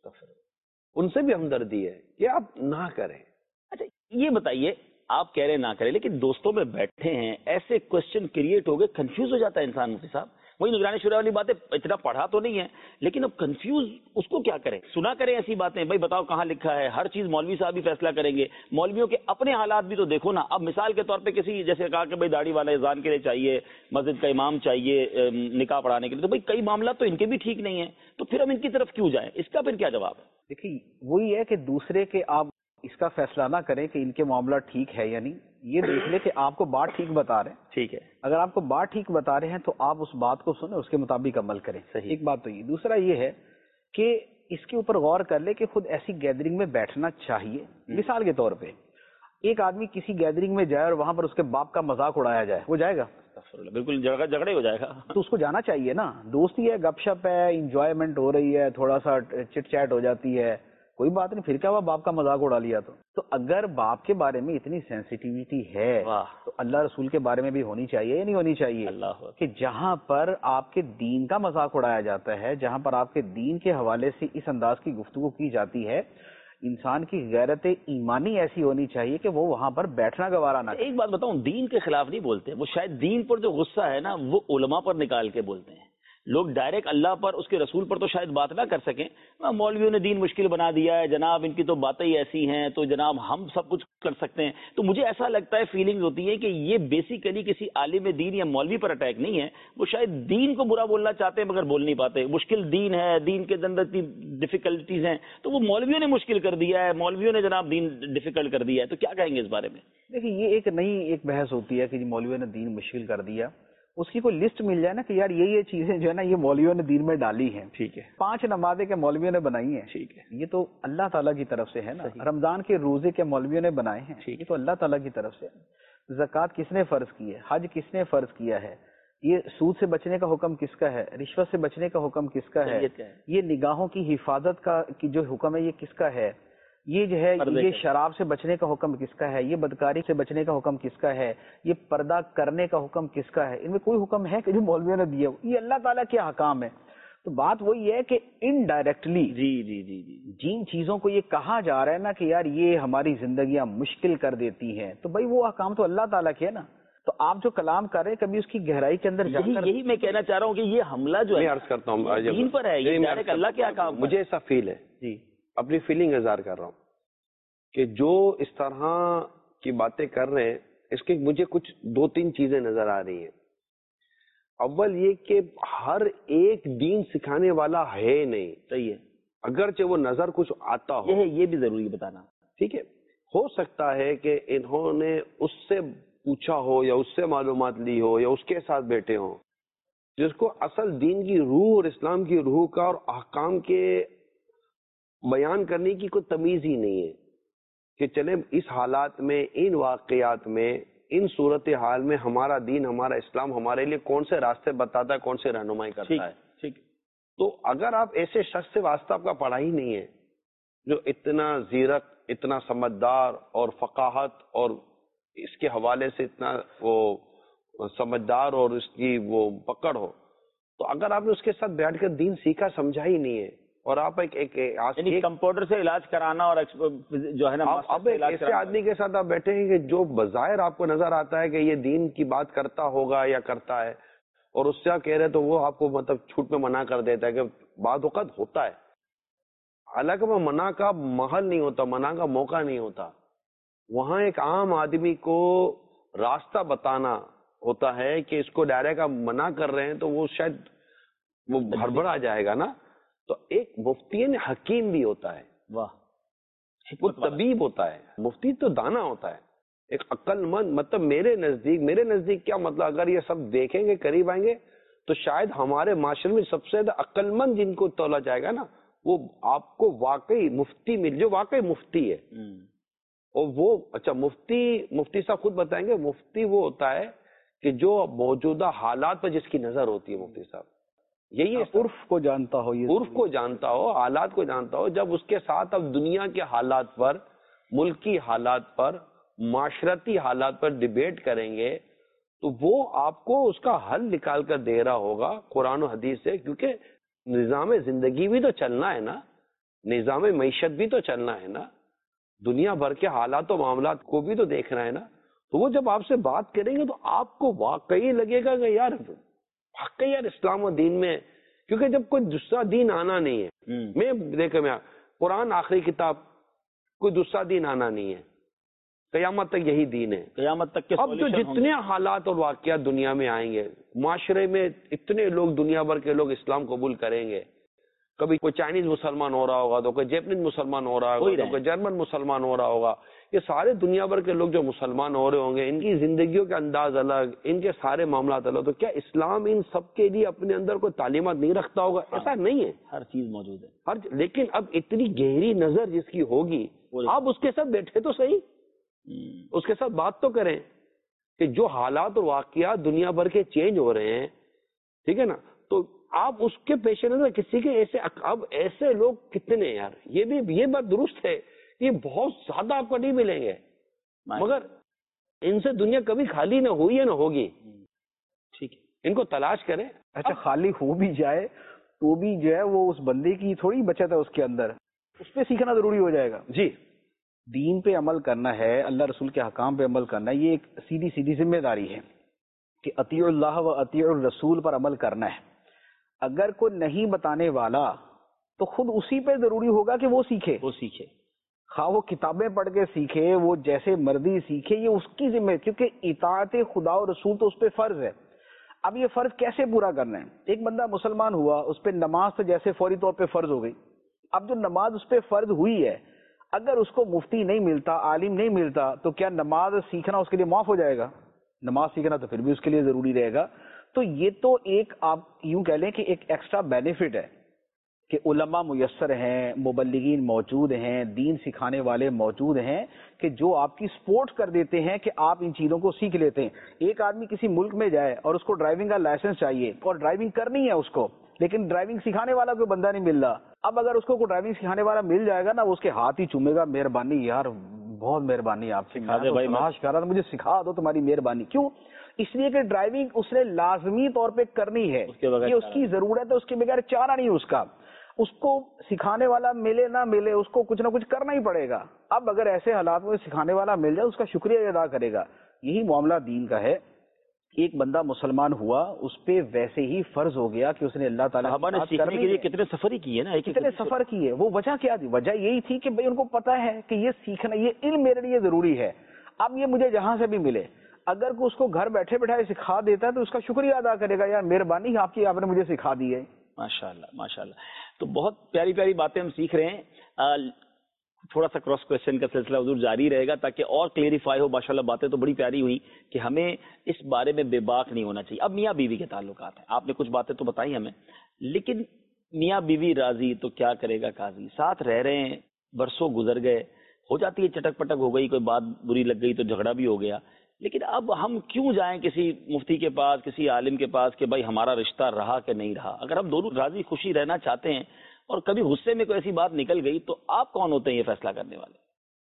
ان سے بھی ہمدردی ہے کہ آپ نہ کریں. اچھا یہ بتائیے، آپ کہہ رہے نہ کریں، لیکن دوستوں میں بیٹھے ہیں، ایسے کوشچن کریٹ ہو گئے، کنفیوز ہو جاتا ہے انسان. مفتی صاحب وہی نگرانی شورا والی باتیں، اتنا پڑھا تو نہیں ہے لیکن اب کنفیوز اس کو کیا کریں؟ سنا کریں ایسی باتیں، بھائی بتاؤ کہاں لکھا ہے، ہر چیز مولوی صاحب ہی فیصلہ کریں گے. مولویوں کے اپنے حالات بھی تو دیکھو نا. اب مثال کے طور پہ کسی جیسے کہا کہ بھائی داڑھی والا اذان کے لیے چاہیے، مسجد کا امام چاہیے نکاح پڑھانے کے لیے، تو بھائی کئی معاملات تو ان کے بھی ٹھیک نہیں ہیں، تو پھر ہم ان کی طرف کیوں جائیں؟ اس کا پھر کیا جواب ہے؟ دیکھیے وہی ہے کہ دوسرے کے آپ اس کا فیصلہ نہ کریں کہ ان کے معاملہ ٹھیک ہے یا نہیں. یہ دیکھ لیں کہ آپ کو بات ٹھیک بتا رہے ہیں. ٹھیک ہے، اگر آپ کو بات ٹھیک بتا رہے ہیں تو آپ اس بات کو سنیں، اس کے مطابق عمل کریں. صحیح. ایک بات تو یہ. دوسرا یہ ہے کہ اس کے اوپر غور کر لیں کہ خود ایسی گیدرنگ میں بیٹھنا چاہیے. مثال کے طور پہ ایک آدمی کسی گیدرنگ میں جائے اور وہاں پر اس کے باپ کا مذاق اڑایا جائے، وہ جائے گا؟ بالکل جھگڑے ہو جائے گا. تو اس کو جانا چاہیے نا. دوستی ہے، گپ شپ ہے، انجوائمنٹ ہو رہی ہے، تھوڑا سا چٹ چیٹ ہو جاتی ہے، کوئی بات نہیں. پھر کیا ہوا باپ کا مذاق اڑا لیا تو اگر باپ کے بارے میں اتنی سینسیٹیوٹی ہے تو اللہ رسول کے بارے میں بھی ہونی چاہیے یا نہیں ہونی چاہیے؟ کہ جہاں پر آپ کے دین کا مذاق اڑایا جاتا ہے، جہاں پر آپ کے دین کے حوالے سے اس انداز کی گفتگو کی جاتی ہے، انسان کی غیرت ایمانی ایسی ہونی چاہیے کہ وہ وہاں پر بیٹھنا گوارا نہ کرے. ایک بات بتاؤں، دین کے خلاف نہیں بولتے وہ، شاید دین پر جو غصہ ہے نا وہ علماء پر نکال کے بولتے ہیں. لوگ ڈائریکٹ اللہ پر، اس کے رسول پر تو شاید بات نہ کر سکیں. مولویوں نے دین مشکل بنا دیا ہے جناب، ان کی تو باتیں ہی ایسی ہیں، تو جناب ہم سب کچھ کر سکتے ہیں. تو مجھے ایسا لگتا ہے، فیلنگ ہوتی ہے کہ یہ بیسیکلی کسی عالم دین یا مولوی پر اٹیک نہیں ہے، وہ شاید دین کو برا بولنا چاہتے ہیں مگر بول نہیں پاتے. مشکل دین ہے، دین کے اندر اتنی ڈیفیکلٹیز ہیں، تو وہ مولویوں نے مشکل کر دیا ہے، مولویوں نے جناب دین ڈیفیکلٹ کر دیا ہے. تو کیا کہیں گے اس بارے میں؟ دیکھیے یہ ایک نئی ایک بحث ہوتی ہے کہ مولویوں نے دین مشکل کر دیا. اس کی کوئی لسٹ مل جائے نا کہ یار یہ چیزیں جو ہے نا یہ مولویوں نے دین میں ڈالی ہیں. ٹھیک ہے. 5 نمازیں کے مولویوں نے بنائی ہیں. ٹھیک ہے. یہ تو اللہ تعالیٰ کی طرف سے ہے نا. رمضان کے روزے کے مولویوں نے بنائے ہیں. یہ تو اللہ تعالیٰ کی طرف سے. زکوٰۃ کس نے فرض کی ہے؟ حج کس نے فرض کیا ہے؟ یہ سود سے بچنے کا حکم کس کا ہے؟ رشوت سے بچنے کا حکم کس کا ہے؟ یہ نگاہوں کی حفاظت کا جو حکم ہے یہ کس کا ہے؟ یہ جو ہے یہ شراب سے بچنے کا حکم کس کا ہے؟ یہ بدکاری سے بچنے کا حکم کس کا ہے؟ یہ پردہ کرنے کا حکم کس کا ہے؟ ان میں کوئی حکم ہے کہ جو مولویوں نے دیا ہو؟ یہ اللہ تعالیٰ کے احکام ہے. تو بات وہی ہے کہ انڈائریکٹلی جن چیزوں کو یہ کہا جا رہا ہے نا کہ یار یہ ہماری زندگیاں مشکل کر دیتی ہیں، تو بھائی وہ احکام تو اللہ تعالیٰ کے ہے نا. تو آپ جو کلام کر رہے ہیں کبھی اس کی گہرائی کے اندر یہی میں کہنا چاہ رہا ہوں کہ یہ حملہ جو ہے عرض کرتا ہوں دین پر ہے، یہ ڈائریکٹ اللہ کے احکام. مجھے ایسا فیل ہے، جی اپنی فیلنگ اظہار کر رہا ہوں کہ جو اس طرح کی باتیں کر رہے ہیں اس کے مجھے کچھ 2-3 چیزیں نظر آ رہی ہیں. اول یہ کہ ہر ایک دین سکھانے والا ہے نہیں. صحیح ہے. اگرچہ وہ نظر کچھ آتا ہو، یہ بھی ضروری بتانا. ٹھیک ہے. ہو سکتا ہے کہ انہوں نے اس سے پوچھا ہو یا اس سے معلومات لی ہو یا اس کے ساتھ بیٹھے ہوں، جس کو اصل دین کی روح اور اسلام کی روح کا اور احکام کے بیان کرنے کی کوئی تمیز ہی نہیں ہے کہ چلے اس حالات میں، ان واقعات میں، ان صورتحال میں ہمارا دین، ہمارا اسلام ہمارے لیے کون سے راستے بتاتا ہے، کون سے رہنمائی کرتا ہے. ٹھیک. تو اگر آپ ایسے شخص سے واسطہ آپ کا پڑھا ہی نہیں ہے جو اتنا زیرک، اتنا سمجھدار اور فقاہت اور اس کے حوالے سے اتنا وہ سمجھدار اور اس کی وہ پکڑ ہو، تو اگر آپ نے اس کے ساتھ بیٹھ کر دین سیکھا، سمجھا ہی نہیں ہے، اور آپ ایک کمپیوٹر سے علاج کرانا اور جو ہے نا اب ایک ایسے آدمی کے ساتھ آپ بیٹھے ہیں کہ جو بظاہر آپ کو نظر آتا ہے کہ یہ دین کی بات کرتا ہوگا یا کرتا ہے، اور اس سے آپ کہہ رہے تو وہ آپ کو مطلب چھوٹ میں منع کر دیتا ہے کہ بعض اوقات ہوتا ہے. حالانکہ وہ منع کا محل نہیں ہوتا، منع کا موقع نہیں ہوتا. وہاں ایک عام آدمی کو راستہ بتانا ہوتا ہے کہ اس کو ڈائریکٹ آپ منع کر رہے ہیں تو وہ شاید وہ ہڑبڑا جائے گا نا. تو ایک مفتی حکیم بھی ہوتا ہے، وہ طبیب ہوتا ہے. مفتی تو دانا ہوتا ہے، ایک عقل مند. مطلب میرے نزدیک کیا مطلب، اگر یہ سب دیکھیں گے، قریب آئیں گے، تو شاید ہمارے معاشرے میں سب سے زیادہ عقل مند جن کو تولا جائے گا نا، وہ آپ کو واقعی مفتی مل جو واقعی مفتی ہے. اور وہ اچھا مفتی صاحب خود بتائیں گے، مفتی وہ ہوتا ہے کہ جو موجودہ حالات پر جس کی نظر ہوتی ہے. مفتی صاحب یہی عرف کو جانتا ہو، عرف کو جانتا ہو، حالات کو جانتا ہو. جب اس کے ساتھ اب دنیا کے حالات پر، ملکی حالات پر، معاشرتی حالات پر ڈیبیٹ کریں گے تو وہ آپ کو اس کا حل نکال کر دے رہا ہوگا قرآن و حدیث سے، کیونکہ نظام زندگی بھی تو چلنا ہے نا، نظام معیشت بھی تو چلنا ہے نا، دنیا بھر کے حالات و معاملات کو بھی تو دیکھنا ہے نا. تو وہ جب آپ سے بات کریں گے تو آپ کو واقعی لگے گا کہ یار واقعی یار اسلام و دین میں، کیونکہ جب کوئی دوسرا دین آنا نہیں ہے، میں قرآن آخری کتاب، کوئی دوسرا دین آنا نہیں ہے، قیامت تک یہی دین ہے، قیامت تک کے اب تو جتنے حالات اور واقعات دنیا میں آئیں گے، معاشرے میں اتنے لوگ دنیا بھر کے لوگ اسلام قبول کریں گے، کبھی کوئی چائنیز مسلمان ہو رہا ہوگا تو کوئی جیپنیز مسلمان ہو رہا ہوگا تو کوئی جرمن مسلمان ہو رہا ہوگا، یہ سارے دنیا بھر کے لوگ جو مسلمان ہو رہے ہوں گے، ان کی زندگیوں کے انداز الگ، ان کے سارے معاملات الگ، تو کیا اسلام ان سب کے لیے اپنے اندر کوئی تعلیمات نہیں رکھتا ہوگا؟ ایسا نہیں ہے، ہر چیز موجود ہے، لیکن اب اتنی گہری نظر جس کی ہوگی، آپ اس کے ساتھ بیٹھے تو صحیح، اس کے ساتھ بات تو کریں کہ جو حالات اور واقعات دنیا بھر کے چینج ہو رہے ہیں، ٹھیک ہے نا، تو آپ اس کے پیش نظر کسی کے ایسے، اب ایسے لوگ کتنے یار، یہ بات درست ہے، یہ بہت زیادہ آپ کو نہیں ملیں گے، مگر ان سے دنیا کبھی خالی نہ ہوئی ہے نہ ہوگی، ٹھیک ہے، ان کو تلاش کریں. اچھا خالی ہو بھی جائے تو بھی جو ہے وہ اس بندے کی تھوڑی بچت ہے اس کے اندر، اس پہ سیکھنا ضروری ہو جائے گا. جی، دین پہ عمل کرنا ہے، اللہ رسول کے حکام پہ عمل کرنا ہے، یہ ایک سیدھی ذمہ داری ہے کہ اطیع اللہ و اطیع الرسول پر عمل کرنا ہے. اگر کوئی نہیں بتانے والا تو خود اسی پہ ضروری ہوگا کہ وہ سیکھے، خواہ وہ کتابیں پڑھ کے سیکھے، وہ جیسے مرضی سیکھے، یہ اس کی ذمہ ہے، کیونکہ اطاعت خدا و رسول تو اس پہ فرض ہے. اب یہ فرض کیسے پورا کرنا ہے؟ ایک بندہ مسلمان ہوا، اس پہ نماز تو جیسے فوری طور پہ فرض ہو گئی. اب جو نماز اس پہ فرض ہوئی ہے، اگر اس کو مفتی نہیں ملتا، عالم نہیں ملتا، تو کیا نماز سیکھنا اس کے لیے معاف ہو جائے گا؟ نماز سیکھنا تو پھر بھی اس کے لیے ضروری رہے گا. تو یہ تو ایک آپ یوں کہہ لیں کہ ایک ایکسٹرا بینیفٹ ہے کہ علماء میسر ہیں، مبلغین موجود ہیں، دین سکھانے والے موجود ہیں کہ جو آپ کی سپورٹ کر دیتے ہیں کہ آپ ان چیزوں کو سیکھ لیتے ہیں. ایک آدمی کسی ملک میں جائے اور اس کو ڈرائیونگ کا لائسنس چاہیے اور ڈرائیونگ کرنی ہے اس کو، لیکن ڈرائیونگ سکھانے والا کوئی بندہ نہیں مل رہا. اب اگر اس کو کوئی ڈرائیونگ سکھانے والا مل جائے گا نا، وہ اس کے ہاتھ ہی چومے گا، مہربانی یار، بہت مہربانی آپ سے، تلاش کر رہا تھا، مجھے سکھا دو، تمہاری مہربانی. کیوں؟ اس لیے کہ ڈرائیونگ اس نے لازمی طور پہ کرنی ہے، یہ اس کی ضرورت ہے، اس کے بغیر چارہ نہیں اس کا. اس کو سکھانے والا ملے نہ ملے، اس کو کچھ نہ کچھ کرنا ہی پڑے گا. اب اگر ایسے حالات میں سکھانے والا مل جائے، اس کا شکریہ ادا کرے گا. یہی معاملہ دین کا ہے. ایک بندہ مسلمان ہوا، اس پہ ویسے ہی فرض ہو گیا کہ اس نے اللہ تعالیٰ صحابہ نے سیکھنے کے لیے کتنے سفر ہی کیے نا، کتنے سفر کیے. وہ وجہ کیا تھی؟ وجہ یہی تھی کہ بھئی ان کو پتا ہے کہ یہ سیکھنا، یہ علم میرے لیے ضروری ہے. اب یہ مجھے جہاں سے بھی ملے، اگر کوئی اس کو گھر بیٹھے بیٹھائے سکھا دیتا ہے تو اس کا شکریہ ادا کرے گا، یار مہربانی آپ کی، آپ نے مجھے سکھا دی ہے. ماشاءاللہ ماشاءاللہ. تو بہت پیاری پیاری باتیں ہم سیکھ رہے ہیں. تھوڑا سا کراس کوشچن کا سلسلہ حضور جاری رہے گا تاکہ اور کلیریفائی ہو. ماشاءاللہ باتیں تو بڑی پیاری ہوئی کہ ہمیں اس بارے میں بے باک نہیں ہونا چاہیے. اب میاں بیوی کے تعلقات ہیں، آپ نے کچھ باتیں تو بتائی ہمیں، لیکن میاں بیوی راضی تو کیا کرے گا قاضی. ساتھ رہ رہے ہیں، برسوں گزر گئے، ہو جاتی ہے چٹک پٹک ہو گئی، کوئی بات بری لگ گئی تو جھگڑا بھی ہو گیا، لیکن اب ہم کیوں جائیں کسی مفتی کے پاس، کسی عالم کے پاس کہ بھائی ہمارا رشتہ رہا کہ نہیں رہا؟ اگر ہم دونوں راضی خوشی رہنا چاہتے ہیں اور کبھی غصے میں کوئی ایسی بات نکل گئی تو آپ کون ہوتے ہیں یہ فیصلہ کرنے والے؟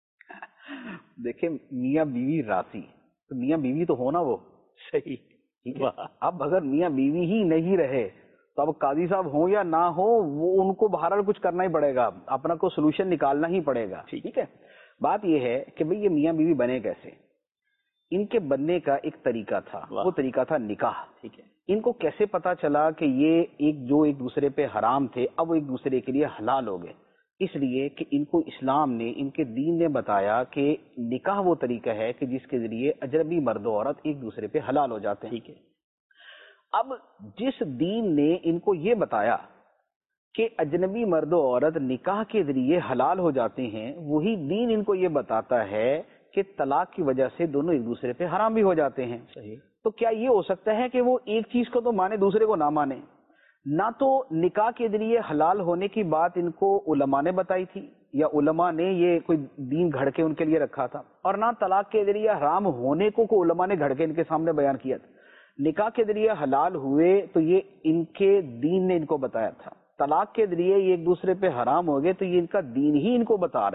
دیکھیں میاں بیوی راضی تو میاں بیوی تو ہونا وہ صحیح. اب اگر میاں بیوی ہی نہیں رہے تو اب قاضی صاحب ہوں یا نہ ہو، وہ ان کو بہرحال کچھ کرنا ہی پڑے گا، اپنا کوئی سولوشن نکالنا ہی پڑے گا. ٹھیک ہے. بات یہ ہے کہ بھئی یہ میاں بیوی بنے کیسے؟ ان کے بننے کا ایک طریقہ تھا، وہ طریقہ تھا نکاح. ٹھیک ہے. ان کو کیسے پتا چلا کہ یہ ایک دوسرے پہ حرام تھے اب وہ ایک دوسرے کے لیے حلال ہو گئے؟ اس لیے کہ ان کو اسلام نے، ان کے دین نے بتایا کہ نکاح وہ طریقہ ہے کہ جس کے ذریعے اجنبی مرد و عورت ایک دوسرے پہ حلال ہو جاتے ہیں. ٹھیک ہے. اب جس دین نے ان کو یہ بتایا کہ اجنبی مرد و عورت نکاح کے ذریعے حلال ہو جاتے ہیں، وہی دین ان کو یہ بتاتا ہے کہ طلاق کی وجہ سے دونوں ایک دوسرے پہ حرام بھی ہو جاتے ہیں. صحیح. تو کیا یہ ہو سکتا ہے کہ وہ ایک چیز کو تو مانے دوسرے کو نہ مانے؟ نہ تو نکاح کے ذریعے حلال ہونے کی بات ان کو علماء نے بتائی تھی یا علماء نے یہ کوئی دین گھڑ کے ان کے لیے رکھا تھا، اور نہ طلاق کے ذریعے حرام ہونے کو علماء نے گھڑ کے ان کے سامنے بیان کیا تھا. نکاح کے ذریعے حلال ہوئے تو یہ ان کے دین نے ان کو بتایا تھا. طلاق کے ذریعے یہ ایک دوسرے پہ حرام ہو گئے تو یہ ان کا دین ہی ان کو بتا رہا ہے.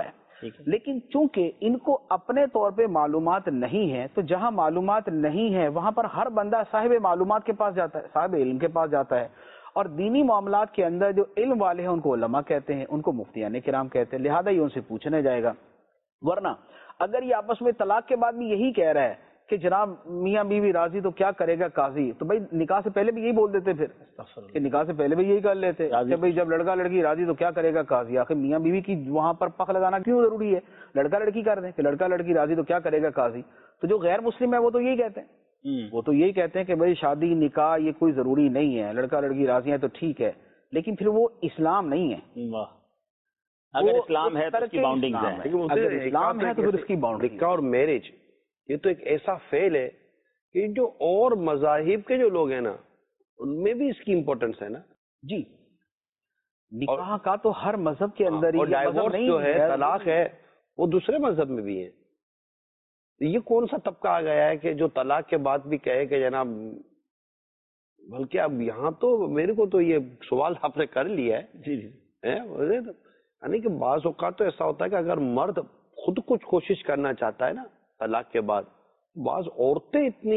لیکن چونکہ ان کو اپنے طور پہ معلومات نہیں ہیں، تو جہاں معلومات نہیں ہے وہاں پر ہر بندہ صاحب معلومات کے پاس جاتا ہے، صاحب علم کے پاس جاتا ہے، اور دینی معاملات کے اندر جو علم والے ہیں ان کو علماء کہتے ہیں، ان کو مفتیان کرام کہتے ہیں، لہذا یہ ان سے پوچھنے جائے گا۔ ورنہ اگر یہ آپس میں طلاق کے بعد بھی یہی کہہ رہا ہے کہ جناب میاں بیوی راضی تو کیا کرے گا قاضی، تو بھائی نکاح سے پہلے بھی یہی بول دیتے، پھر کہ نکاح سے پہلے بھی یہی کر لیتے کہ بھائی جب لڑکا لڑکی راضی تو کیا کرے گا قاضی۔ آخر میاں بیوی کی وہاں پر پخ لگانا کیوں ضروری ہے؟ لڑکا لڑکی کر دیں کہ لڑکا لڑکی راضی تو کیا کرے گا قاضی۔ تو جو غیر مسلم ہے وہ تو یہی کہتے ہیں، وہ تو یہی کہتے ہیں کہ بھائی شادی نکاح یہ کوئی ضروری نہیں ہے، لڑکا لڑکی راضی ہیں تو ٹھیک ہے، لیکن پھر وہ اسلام نہیں ہے۔ اگر اسلام ہے تو اس کی باؤنڈنگز ہیں، اگر اسلام ہے تو پھر اس کی باؤنڈنگ۔ نکاح اور میرج یہ تو ایک ایسا فعل ہے کہ جو اور مذاہب کے جو لوگ ہیں نا ان میں بھی اس کی امپورٹنس ہے نا جی، نکاح کا تو ہر مذہب کے اندر ہی، اور ڈائیورس جو ہے طلاق ہے وہ دوسرے مذہب میں بھی ہے۔ یہ کون سا طبقہ آ گیا ہے کہ جو طلاق کے بعد بھی کہے کہ جناب، بلکہ اب یہاں تو میرے کو تو یہ سوال آپ نے کر لیا ہے جی یعنی کہ بعض اوقات تو ایسا ہوتا ہے کہ اگر مرد خود کچھ کوشش کرنا چاہتا ہے نا طلاق کے بعد، بعض عورتیں اتنی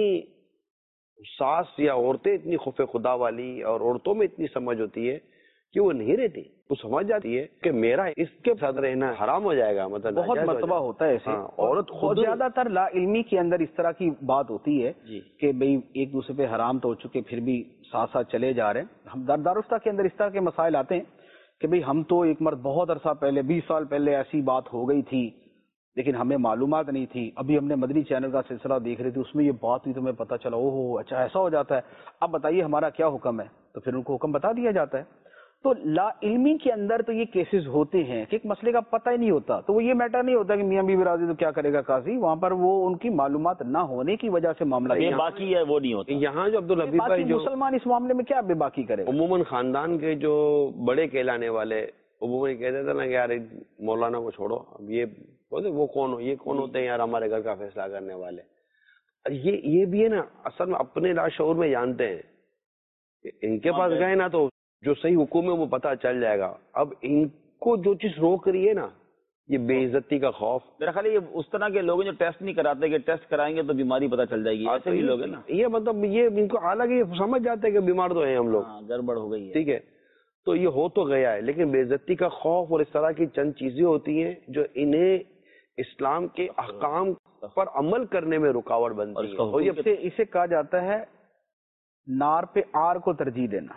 ساس یا عورتیں اتنی خوف خدا والی اور عورتوں میں اتنی سمجھ ہوتی ہے کہ وہ نہیں رہتی، وہ سمجھ جاتی ہے کہ میرا اس کے ساتھ رہنا حرام ہو جائے گا، مطلب بہت مرتبہ ہوتا ہے ایسے۔ عورت خود زیادہ تر لا علمی کے اندر اس طرح کی بات ہوتی ہے کہ بھئی ایک دوسرے پہ حرام تو ہو چکے پھر بھی ساتھ ساتھ چلے جا رہے ہیں۔ ہم دارالفتہ کے اندر اس طرح کے مسائل آتے ہیں کہ بھئی ہم تو ایک مرد بہت عرصہ پہلے 20 سال پہلے ایسی بات ہو گئی تھی لیکن ہمیں معلومات نہیں تھی، ابھی ہم نے مدنی چینل کا سلسلہ دیکھ رہے تھے اس میں یہ بات ہوئی تو ہمیں پتہ چلا، اوہ اچھا ایسا ہو جاتا ہے، اب بتائیے ہمارا کیا حکم ہے، تو پھر ان کو حکم بتا دیا جاتا ہے۔ تو لا علمی کے اندر تو یہ کیسز ہوتے ہیں کہ ایک مسئلے کا پتہ ہی نہیں ہوتا، تو وہ یہ میٹر نہیں ہوتا کہ میاں بیوی راضی تو کیا کرے گا قاضی، وہاں پر وہ ان کی معلومات نہ ہونے کی وجہ سے معاملہ یہ باقی ہے وہ نہیں ہوتا۔ یہاں جو عبدالحبیب بھائی جو مسلمان اس معاملے میں کیا بے باکی کرے، عموماً خاندان کے جو بڑے کہلانے والے عموماً کہتے تھے نا کہ یار مولانا کو چھوڑو، اب یہ وہ کون ہو، یہ کون ہوتے ہیں یار ہمارے گھر کا فیصلہ کرنے والے۔ یہ بھی ہے نا، اصل میں اپنے لاشعور میں جانتے ہیں کہ ان کے پاس گئے نا تو جو صحیح حکم ہے وہ پتہ چل جائے گا۔ اب ان کو جو چیز روک رہی ہے نا، یہ بے عزتی کا خوف، میرا خیال ہے یہ اس طرح کے لوگ ہیں جو ٹیسٹ نہیں کراتے کہ ٹیسٹ کرائیں گے تو بیماری پتہ چل جائے گی، ایسے ہی لوگ ہیں نا، یہ مطلب یہ ان کو حالانکہ یہ سمجھ جاتے ہیں کہ بیمار تو ہیں ہم لوگ، گڑبڑ ہو گئی ہے، ٹھیک ہے، تو یہ ہو تو گیا ہے، لیکن بے عزتی کا خوف اور اس طرح کی چند چیزیں ہوتی ہیں جو انہیں اسلام کے احکام پر عمل کرنے میں رکاوٹ بنتی ہے، اور یہ اسے کہا جاتا ہے نار پہ آر کو ترجیح دینا۔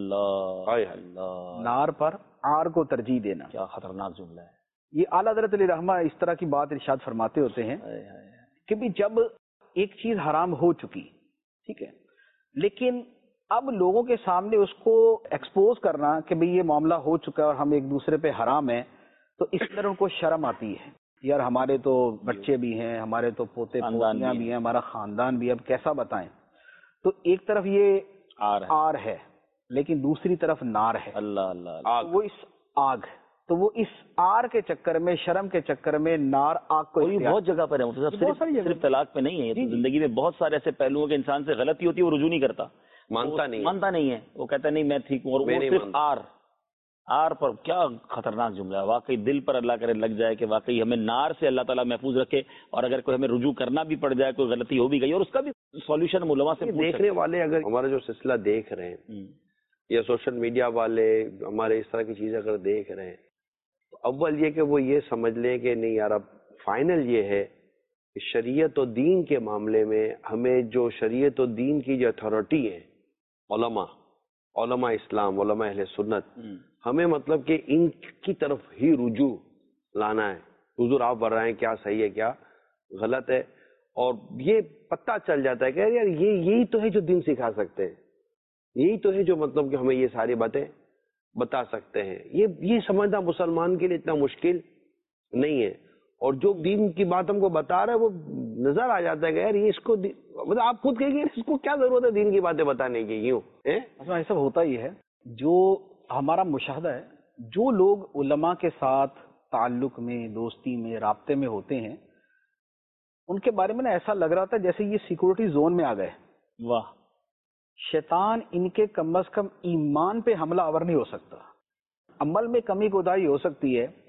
اللہ نار پر آر کو ترجیح دینا، کیا خطرناک جملہ ہے یہ اعلیٰ حضرت علیہ رحمہ اس طرح کی بات ارشاد فرماتے ہوتے ہیں کہ بھی جب ایک چیز حرام ہو چکی، ٹھیک ہے، لیکن اب لوگوں کے سامنے اس کو ایکسپوز کرنا کہ بھئی یہ معاملہ ہو چکا ہے اور ہم ایک دوسرے پہ حرام ہیں، تو اس طرح ان کو شرم آتی ہے، یار ہمارے تو بچے بھی ہیں، ہمارے تو پوتے پوتیاں بھی ہیں، ہمارا خاندان بھی ہے، اب کیسا بتائیں۔ تو ایک طرف یہ آر ہے لیکن دوسری طرف نار ہے، اللہ اللہ، وہ اس آگ، تو وہ اس آر کے چکر میں، شرم کے چکر میں نار آگ کو بہت جگہ پر ہے، صرف طلاق پہ نہیں ہے، یہ تو زندگی میں بہت سارے ایسے پہلو ہیں کہ انسان سے غلطی ہوتی ہے، وہ رجوع نہیں کرتا، مانتا نہیں ہے، وہ کہتا نہیں میں ٹھیک ہوں، اور وہ صرف آر پر کیا خطرناک جملہ ہے، واقعی دل پر اللہ کرے لگ جائے کہ واقعی ہمیں نار سے اللہ تعالیٰ محفوظ رکھے، اور اگر کوئی ہمیں رجوع کرنا بھی پڑ جائے، کوئی غلطی ہو بھی گئی اور اس کا بھی سولوشن علماء سے دیکھنے والے اگر ہمارا جو سلسلہ دیکھ رہے ہیں یا سوشل میڈیا والے ہمارے اس طرح کی چیزیں اگر دیکھ رہے ہیں، تو اول یہ کہ وہ یہ سمجھ لیں کہ نہیں یار اب فائنل یہ ہے کہ شریعت و دین کے معاملے میں ہمیں جو شریعت و دین کی جو اتھارٹی ہے، علماء اسلام، علماء اہل سنت، ہمیں مطلب کہ ان کی طرف ہی رجوع لانا ہے، حضور آپ بڑھ رہے ہیں کیا صحیح ہے کیا غلط ہے، اور یہ پتہ چل جاتا ہے کہ یار یہی تو ہے جو دین سکھا سکتے ہیں، یہی تو ہے جو مطلب کہ ہمیں یہ ساری باتیں بتا سکتے ہیں، یہ سمجھنا مسلمان کے لیے اتنا مشکل نہیں ہے، اور جو دین کی بات ہم کو بتا رہا ہے وہ نظر آ جاتا ہے کہ یار یہ اس کو مطلب آپ خود کہیں گے اس کو کیا ضرورت ہے دین کی باتیں بتانے کی، یوں ایسا سب ہوتا ہی ہے۔ جو ہمارا مشاہدہ ہے، جو لوگ علماء کے ساتھ تعلق میں، دوستی میں، رابطے میں ہوتے ہیں، ان کے بارے میں نا ایسا لگ رہا تھا جیسے یہ سیکورٹی زون میں آ گئے، واہ، شیطان ان کے کم از کم ایمان پہ حملہ آور نہیں ہو سکتا، عمل میں کمی کوتاہی ہو سکتی ہے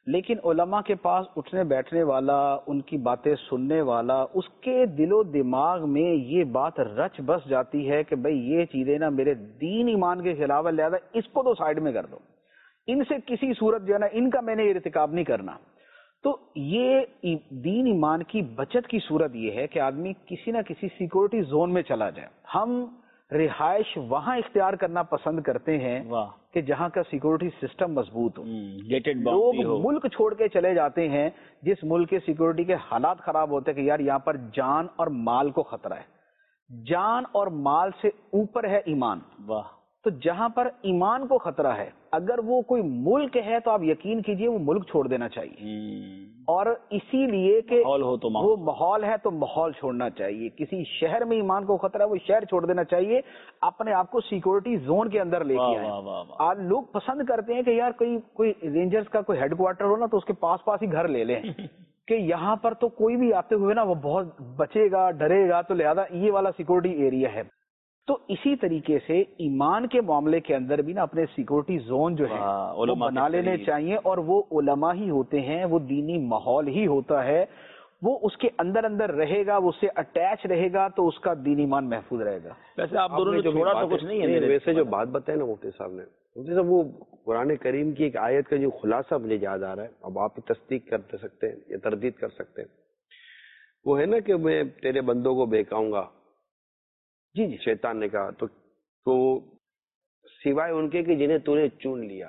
لیکن علماء کے پاس اٹھنے بیٹھنے والا، ان کی باتیں سننے والا، اس کے دل و دماغ میں یہ بات رچ بس جاتی ہے کہ بھئی یہ چیزیں نا میرے دین ایمان کے خلاف ہے، لہذا اس کو تو سائیڈ میں کر دو، ان سے کسی صورت جو ہے نا ان کا میں نے ارتکاب نہیں کرنا. تو یہ دین ایمان کی بچت کی صورت یہ ہے کہ آدمی کسی نہ کسی سیکورٹی زون میں چلا جائے. ہم رہائش وہاں اختیار کرنا پسند کرتے ہیں کہ جہاں کا سیکورٹی سسٹم مضبوط ہو. لوگ ملک چھوڑ کے چلے جاتے ہیں جس ملک کے سیکورٹی کے حالات خراب ہوتے ہیں کہ یار یہاں پر جان اور مال کو خطرہ ہے. جان اور مال سے اوپر ہے ایمان. تو جہاں پر ایمان کو خطرہ ہے، اگر وہ کوئی ملک ہے تو آپ یقین کیجئے وہ ملک چھوڑ دینا چاہیے. اور اسی لیے کہ وہ ماحول ہے تو ماحول چھوڑنا چاہیے. کسی شہر میں ایمان کو خطرہ ہے وہ شہر چھوڑ دینا چاہیے، اپنے آپ کو سیکورٹی زون کے اندر لے کے آئے. آج لوگ پسند کرتے ہیں کہ یار کوئی رینجرز کا کوئی ہیڈ کوارٹر ہو نا تو اس کے پاس ہی گھر لے لیں کہ یہاں پر تو کوئی بھی آتے ہوئے نا وہ بہت بچے گا، ڈرے گا، تو لہذا یہ والا سیکورٹی ایریا ہے. تو اسی طریقے سے ایمان کے معاملے کے اندر بھی نا اپنے سیکورٹی زون جو ہے وہ بنا لینے چاہیے، اور وہ علماء ہی ہوتے ہیں، وہ دینی ماحول ہی ہوتا ہے، وہ اس کے اندر رہے گا، وہ اس سے اٹیچ رہے گا تو اس کا دینی ایمان محفوظ رہے گا. ویسے آپ دونوں نے چھوڑا تو کچھ نہیں ہے. ویسے جو بات بتائے نا مفتی صاحب نے، مفتی صاحب وہ قرآن کریم کی ایک آیت کا جو خلاصہ مجھے یاد آ رہا ہے، اب آپ تصدیق کر سکتے ہیں یا تردید کر سکتے ہیں. وہ ہے نا کہ میں تیرے بندوں کو بہکاؤں گا. جی شیطان نے کہا تو سوائے ان کے کہ جنہیں تو نے چن لیا.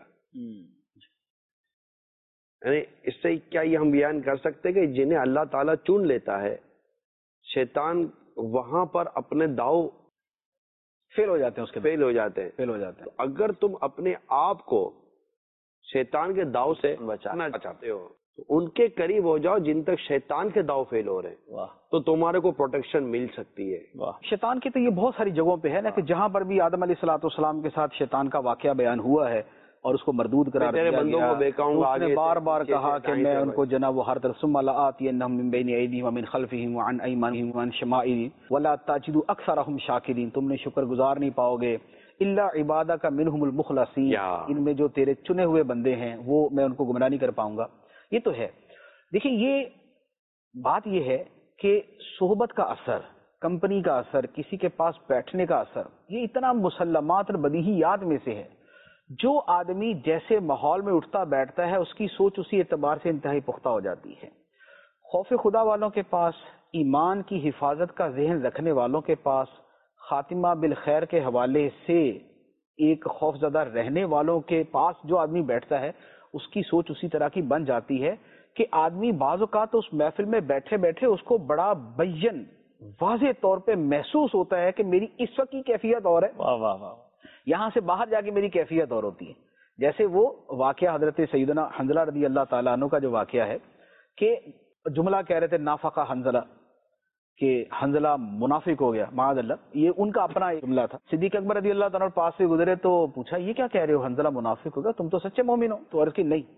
یعنی اس سے کیا یہ ہم بیان کر سکتے کہ جنہیں اللہ تعالیٰ چن لیتا ہے، شیطان وہاں پر اپنے داؤ فیل ہو جاتے ہیں، اس کے فیل ہو جاتے ہیں. اگر تم اپنے آپ کو شیطان کے داؤ سے بچانا چاہتے ہو تو ان کے قریب ہو جاؤ جن تک شیطان کے داؤ فیل ہو رہے ہیں، تو تمہارے کو پروٹیکشن مل سکتی ہے. شیطان کی تو یہ بہت ساری جگہوں پہ ہے نا کہ جہاں پر بھی آدم علیہ الصلوۃ والسلام کے ساتھ شیطان کا واقعہ بیان ہوا ہے اور اس کو مردود قرار دیا گیا، اس نے بار بار کہا کہ میں ان کو جناب ہر طرف ثم لآتینہم من بین ایدیہم ومن خلفہم وعن ایمانہم وعن شمائلہم ولا تجد اکثرہم شاکرین. تم نے شکر گزار نہیں پاؤ گے الا عبادک منہم المخلصین، ان میں جو تیرے چنے ہوئے بندے ہیں وہ میں ان کو گمراہ نہیں کر پاؤں گا. یہ تو ہے. دیکھیں یہ بات یہ ہے کہ صحبت کا اثر، کمپنی کا اثر، کسی کے پاس بیٹھنے کا اثر، یہ اتنا مسلمات اور بدیہیات میں سے ہے. جو آدمی جیسے ماحول میں اٹھتا بیٹھتا ہے اس کی سوچ اسی اعتبار سے انتہائی پختہ ہو جاتی ہے. خوف خدا والوں کے پاس، ایمان کی حفاظت کا ذہن رکھنے والوں کے پاس، خاتمہ بالخیر کے حوالے سے ایک خوف زدہ رہنے والوں کے پاس جو آدمی بیٹھتا ہے اس کی سوچ اسی طرح کی بن جاتی ہے کہ آدمی بعض اوقات اس محفل میں بیٹھے بیٹھے اس کو بڑا بین واضح طور پہ محسوس ہوتا ہے کہ میری اس وقت کی کیفیت اور ہے، یہاں سے باہر جا کے میری کیفیت اور ہوتی ہے. جیسے وہ واقعہ حضرت سیدنا حنظلہ رضی اللہ تعالیٰ عنہ کا جو واقعہ ہے کہ جملہ کہہ رہے تھے نافقہ حنظلہ، کہ حنظلہ منافق ہو گیا معاذ اللہ، یہ ان کا اپنا جملہ تھا. صدیق اکبر رضی اللہ تعالیٰ پاس سے گزرے تو پوچھا یہ کیا کہہ رہے ہو، حنظلہ منافق ہو گیا، تم تو سچے مومن ہو؟ تو عرض کی نہیں،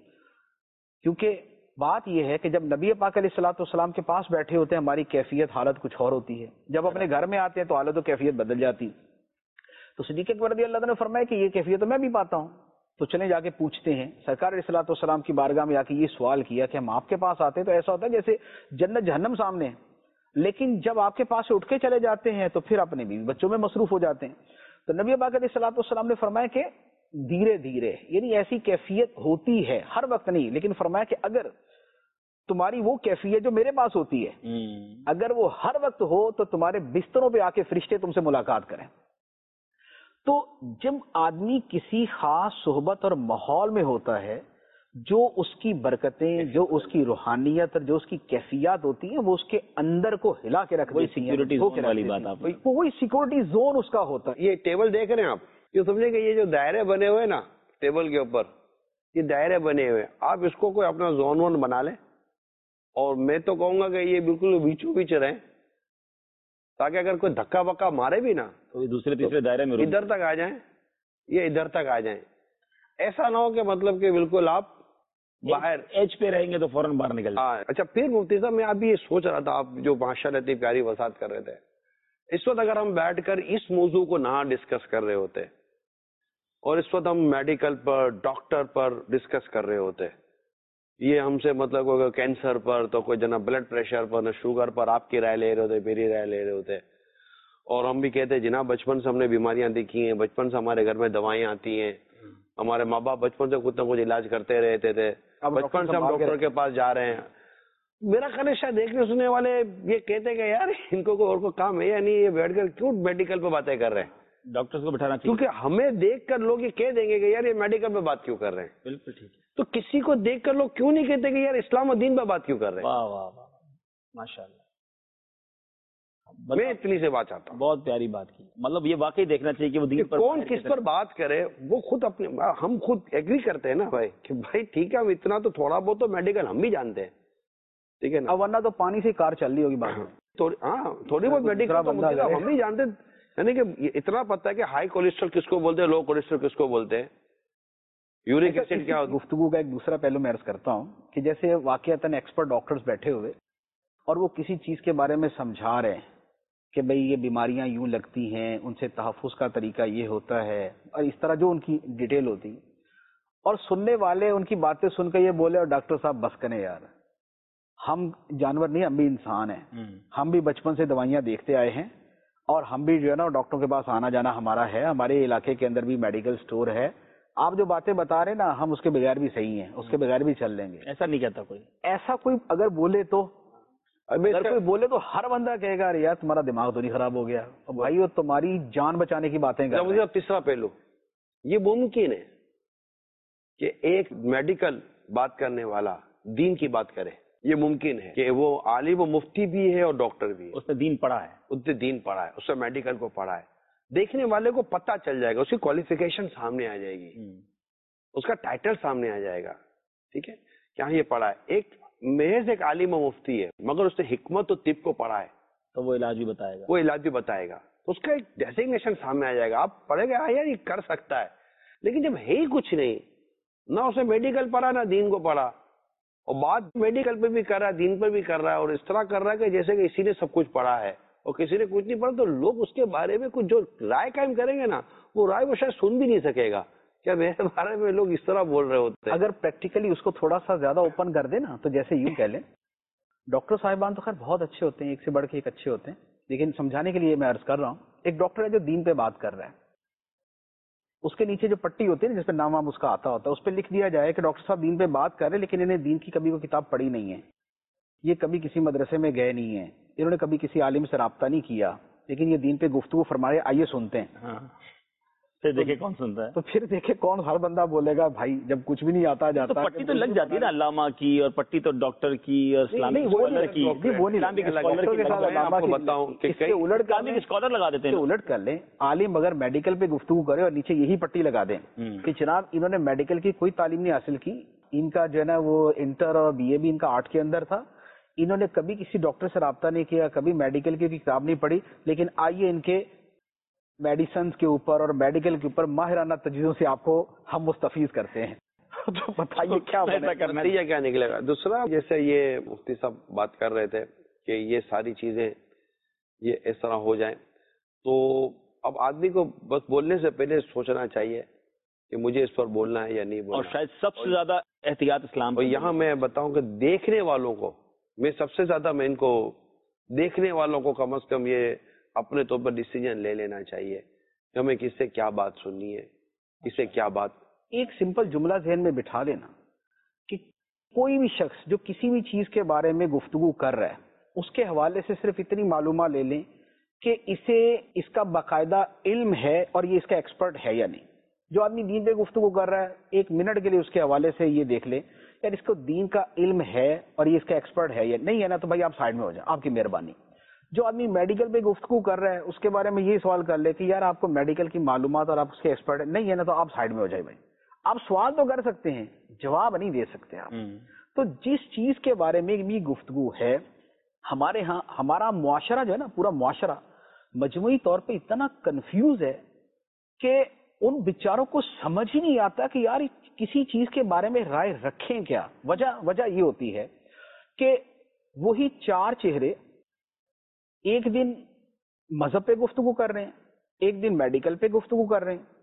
کیونکہ بات یہ ہے کہ جب نبی پاک علیہ الصلوۃ والسلام کے پاس بیٹھے ہوتے ہیں ہماری کیفیت حالت کچھ اور ہوتی ہے، جب اپنے گھر میں آتے ہیں تو حالت و کیفیت بدل جاتی. تو صدیق اکبر رضی اللہ عنہ نے فرمایا کہ یہ کیفیت تو میں بھی پاتا ہوں. تو چلیں جا کے پوچھتے ہیں. سرکار علیہ الصلوۃ والسلام کی بارگاہ میں آ کے یہ سوال کیا کہ ہم آپ کے پاس آتے ہیں تو ایسا ہوتا ہے جیسے جنت جہنم سامنے ہے، لیکن جب آپ کے پاس سے اٹھ کے چلے جاتے ہیں تو پھر اپنے بیوی بچوں میں مصروف ہو جاتے ہیں. تو نبی پاک علیہ الصلوۃ والسلام نے فرمایا کہ دھیرے دھیرے، یعنی ایسی کیفیت ہوتی ہے ہر وقت نہیں، لیکن فرمایا کہ اگر تمہاری وہ کیفیت جو میرے پاس ہوتی ہے اگر وہ ہر وقت ہو تو تمہارے بستروں پہ آ کے فرشتے تم سے ملاقات کریں. تو جب آدمی کسی خاص صحبت اور ماحول میں ہوتا ہے جو اس کی برکتیں، جو اس کی روحانیت اور جو اس کی کیفیات ہوتی ہیں وہ اس کے اندر کو ہلا کے رکھ دیتی ہیں. وہی سیکورٹی زون اس کا ہوتا ہے. یہ ٹیبل دیکھ رہے ہیں آپ، یہ سمجھے کہ یہ جو دائرے بنے ہوئے نا ٹیبل کے اوپر، یہ دائرے بنے ہوئے، آپ اس کو کوئی اپنا زون ون بنا لیں، اور میں تو کہوں گا کہ یہ بالکل بیچوں بیچ رہیں تاکہ اگر کوئی دھکا بکا مارے بھی نا تو دوسرے تیسرے دائرے میں ادھر تک آ جائیں، یہ ادھر تک آ جائیں. ایسا نہ ہو کہ مطلب کہ بالکل آپ باہر ایج پہ رہیں گے تو فوراً باہر نکل جائیں. اچھا پھر مفتی صاحب میں ابھی یہ سوچ رہا تھا، آپ جو ماشاء اللہ اتنی پیاری وضاحت کر رہے تھے، اس وقت اگر ہم بیٹھ کر اس موضوع کو نہ ڈسکس کر رہے ہوتے اور اس وقت ہم میڈیکل پر، ڈاکٹر پر ڈسکس کر رہے ہوتے، یہ ہم سے مطلب کوئی کینسر پر تو کوئی جناب بلڈ پریشر پر نہ شوگر پر آپ کی رائے لے رہے ہوتے, میری رائے لے رہے ہوتے. اور ہم بھی کہتے ہیں جناب بچپن سے ہم نے بیماریاں دیکھی ہیں, بچپن سے ہمارے گھر میں دوائیاں آتی ہیں, ہمارے ماں باپ بچپن سے کچھ نہ کچھ علاج کرتے رہتے تھے, بچپن سے ہم ڈاکٹر کے پاس جا رہے ہیں. میرا خیال ہے شاید دیکھنے سننے والے یہ کہتے کہ یار ان کو کوئی اور کو کام ہے یا نہیں, یہ بیٹھ کر کیوں میڈیکل پہ باتیں کر رہے ہیں, ڈاکٹرز کو بٹھانا چاہیے. کیونکہ ہمیں دیکھ کر لوگ یہ کہہ دیں گے کہ یار یہ میڈیکل پہ بات کیوں کر رہے ہیں. بالکل ٹھیک ہے. تو کسی کو دیکھ کر لوگ کیوں نہیں کہتے کہ یار اسلام و دین پہ بات کیوں کر رہے ہیں. واہ واہ واہ, ماشاء اللہ, میں اتنی سے بات چاہتا ہوں. بہت پیاری بات کی. مطلب یہ واقعی دیکھنا چاہیے کہ وہ دین پر کون کس پر بات کرے, وہ خود اپنے, ہم خود ایگری کرتے ہیں نا بھائی کہ بھائی ٹھیک ہے, ہم اتنا تو تھوڑا بہت تو میڈیکل ہم بھی جانتے ہیں, ٹھیک ہے نا, ورنہ تو پانی سے کار چل رہی ہوگی بات. ہاں تھوڑی بہت میڈیکل ہم بھی جانتے ہیں, یعنی کہ اتنا پتا ہے کہ ہائی کولیسٹرول کس کو بولتے ہیں, لو کولیسٹرول کس کو بولتے ہیں, یورک ایسڈ کیا. گفتگو کا ایک دوسرا پہلو میں عرض کرتا ہوں کہ جیسے واقعتاً ایکسپرٹ ڈاکٹرز بیٹھے ہوئے اور وہ کسی چیز کے بارے میں سمجھا رہے ہیں کہ بھئی یہ بیماریاں یوں لگتی ہیں, ان سے تحفظ کا طریقہ یہ ہوتا ہے, اور اس طرح جو ان کی ڈیٹیل ہوتی, اور سننے والے ان کی باتیں سن کے یہ بولے اور ڈاکٹر صاحب بس کریں یار, ہم جانور نہیں, ہم بھی انسان ہیں, ہم بھی بچپن سے دوائیاں دیکھتے آئے ہیں, اور ہم بھی جو ہے نا ڈاکٹروں کے پاس آنا جانا ہمارا ہے, ہمارے علاقے کے اندر بھی میڈیکل سٹور ہے, آپ جو باتیں بتا رہے ہیں نا ہم اس کے بغیر بھی صحیح ہیں, اس کے بغیر بھی چل لیں گے. ایسا نہیں کہتا کوئی. ایسا کوئی اگر بولے تو, اگر کوئی بولے تو ہر بندہ کہے گا یار تمہارا دماغ تو نہیں خراب ہو گیا, بھائی وہ تمہاری جان بچانے کی باتیں کر رہے ہیں. تیسرا پہلو یہ ممکن ہے کہ ایک میڈیکل بات کرنے والا دین کی بات کرے, یہ ممکن ہے کہ وہ عالم و مفتی بھی ہے اور ڈاکٹر بھی ہے, اس نے دین پڑھا ہے, اس نے دین پڑھا ہے, اس نے میڈیکل کو پڑھا ہے. دیکھنے والے کو پتہ چل جائے گا, اس کی کوالیفیکیشن سامنے آ جائے گی, اس کا ٹائٹل سامنے آ جائے گا, ٹھیک ہے, کیا یہ پڑھا ہے. ایک محض ایک عالم و مفتی ہے مگر اس نے حکمت و طب کو پڑھا ہے, تو وہ علاج بھی بتائے گا, وہ علاج بھی بتائے گا, اس کا ایک ڈیزگنیشن سامنے آ جائے گا. آپ پڑھے گا یار یہ کر سکتا ہے, لیکن جب ہے ہی کچھ نہیں, نہ اسے میڈیکل پڑھا نہ دین کو پڑھا, اور بات میڈیکل پہ بھی کر رہا ہے, دین پہ بھی کر رہا ہے, اور اس طرح کر رہا ہے کہ جیسے کہ اسی نے سب کچھ پڑھا ہے اور کسی نے کچھ نہیں پڑھا, تو لوگ اس کے بارے میں کچھ جو رائے قائم کریں گے نا, وہ رائے وہ شاید سن بھی نہیں سکے گا. کیا میرے بارے میں لوگ اس طرح بول رہے ہوتے ہیں. اگر پریکٹیکلی اس کو تھوڑا سا زیادہ اوپن کر دے نا, تو جیسے یوں کہہ لیں, ڈاکٹر صاحبان تو خیر بہت اچھے ہوتے ہیں, ایک سے بڑھ کے ایک اچھے ہوتے ہیں, لیکن سمجھانے کے لیے میں عرض کر رہا ہوں, ایک ڈاکٹر ہے جو دین پہ بات کر رہا ہے, اس کے نیچے جو پٹی ہوتی ہے نا جس پہ نام اس کا آتا ہوتا ہے, اس پہ لکھ دیا جائے کہ ڈاکٹر صاحب دین پہ بات کر رہے ہیں, لیکن انہیں دین کی کبھی وہ کتاب پڑھی نہیں ہے, یہ کبھی کسی مدرسے میں گئے نہیں ہیں, انہوں نے کبھی کسی عالم سے رابطہ نہیں کیا, لیکن یہ دین پہ گفتگو فرما رہے, آئیے سنتے ہیں. پھر دیکھیں کون سنتا ہے, تو پھر دیکھیں کون, ہر بندہ بولے گا بھائی جب کچھ بھی نہیں آتا جاتا. تو پٹی تو لگ جاتی ہے نا علامہ کی, اور پٹی تو ڈاکٹر کی, اور اسلامک اسکالر کی, وہ نہیں بتاؤں اسکالر لگا دیتے ہیں. الٹ کر لیں, عالم اگر میڈیکل پہ گفتگو کرے اور نیچے یہی پٹی لگا دیں کہ جناب انہوں نے میڈیکل کی کوئی تعلیم نہیں حاصل کی, ان کا جو ہے نا وہ انٹر اور بی اے بھی ان کا آرٹ کے اندر تھا, انہوں نے کبھی کسی ڈاکٹر سے رابطہ نہیں کیا, کبھی میڈیکل کی کتاب نہیں پڑھی, لیکن آئیے ان کے میڈیسنز کے اوپر اور میڈیکل کے اوپر ماہرانہ تجویزوں سے آپ کو ہم مستفیض کرتے ہیں. تو بتائیے کیا نتیجہ کیا نکلے گا. دوسرا, جیسے یہ مفتی صاحب بات کر رہے تھے کہ یہ ساری چیزیں یہ اس طرح ہو جائیں, تو اب آدمی کو بس بولنے سے پہلے سوچنا چاہیے کہ مجھے اس پر بولنا ہے یا نہیں بولنا. اور شاید سب سے زیادہ احتیاط اسلام, اور یہاں میں بتاؤں کہ دیکھنے والوں کو, میں سب سے زیادہ میں ان کو دیکھنے والوں کو کم از کم یہ اپنے طور پر ڈیسیجن لے لینا چاہیے کہ ہمیں کس سے کیا بات سننی ہے, کس سے کیا بات. ایک سمپل جملہ ذہن میں بٹھا لینا کہ کوئی بھی شخص جو کسی بھی چیز کے بارے میں گفتگو کر رہا ہے, اس کے حوالے سے صرف اتنی معلومات لے لیں کہ اسے اس کا باقاعدہ علم ہے اور یہ اس کا ایکسپرٹ ہے یا نہیں. جو آدمی دین پہ گفتگو کر رہا ہے, ایک منٹ کے لیے اس کے حوالے سے یہ دیکھ لیں یار اس کو دین کا علم ہے اور یہ اس کا ایکسپرٹ ہے یا نہیں ہے نا, تو بھائی آپ سائڈ میں ہو جائیں, آپ کی مہربانی. جو آدمی میڈیکل پہ گفتگو کر رہا ہے اس کے بارے میں یہ سوال کر لے کہ یار آپ کو میڈیکل کی معلومات اور آپ اس کے ایکسپرٹ نہیں ہے نا, تو آپ سائڈ میں ہو جائے. بھائی آپ سوال تو کر سکتے ہیں, جواب نہیں دے سکتے آپ. تو جس چیز کے بارے میں بھی گفتگو ہے, ہمارے ہاں ہمارا معاشرہ جو ہے نا, پورا معاشرہ مجموعی طور پہ اتنا کنفیوز ہے کہ ان بیچاروں کو سمجھ ہی نہیں آتا کہ یار کسی چیز کے بارے میں رائے رکھیں کیا. وجہ یہ ہوتی ہے کہ وہی چار چہرے ایک دن مذہب پہ گفتگو کر رہے ہیں, ایک دن میڈیکل پہ گفتگو کر رہے ہیں,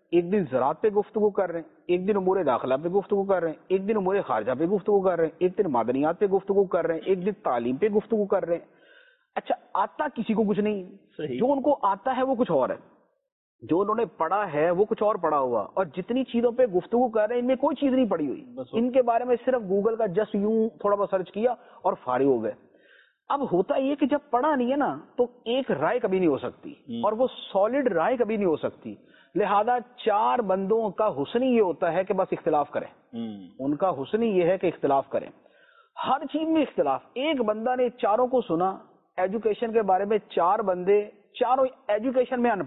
ایک دن زراعت پہ گفتگو کر رہے ہیں، ایک دن امور داخلہ پہ گفتگو کر رہے ہیں، ایک دن امور خارجہ پہ گفتگو کر رہے ہیں، ایک دن معدنیات پہ گفتگو کر رہے ہیں، ایک دن تعلیم پہ گفتگو کر رہے ہیں. اچھا آتا کسی کو کچھ نہیں، جو ان کو آتا ہے وہ کچھ اور ہے، جو انہوں نے پڑھا ہے وہ کچھ اور پڑھا ہوا، اور جتنی چیزوں پہ گفتگو کر رہے ہیں ان میں کوئی چیز نہیں پڑھی ہوئی، ان کے بارے میں صرف گوگل کا جسٹ یوں تھوڑا بہت سرچ کیا اور فارغ ہو گئے. اب ہوتا یہ کہ جب پڑھا نہیں ہے نا تو ایک رائے کبھی نہیں ہو سکتی، اور وہ سالڈ رائے کبھی نہیں ہو سکتی. لہذا چار بندوں کا حسن یہ ہوتا ہے کہ بس اختلاف کریں، ان کا حسن یہ ہے کہ اختلاف کریں، ہر چیز میں اختلاف. ایک بندہ نے چاروں کو سنا ایجوکیشن کے بارے میں، چار بندے چاروں ایجوکیشن میں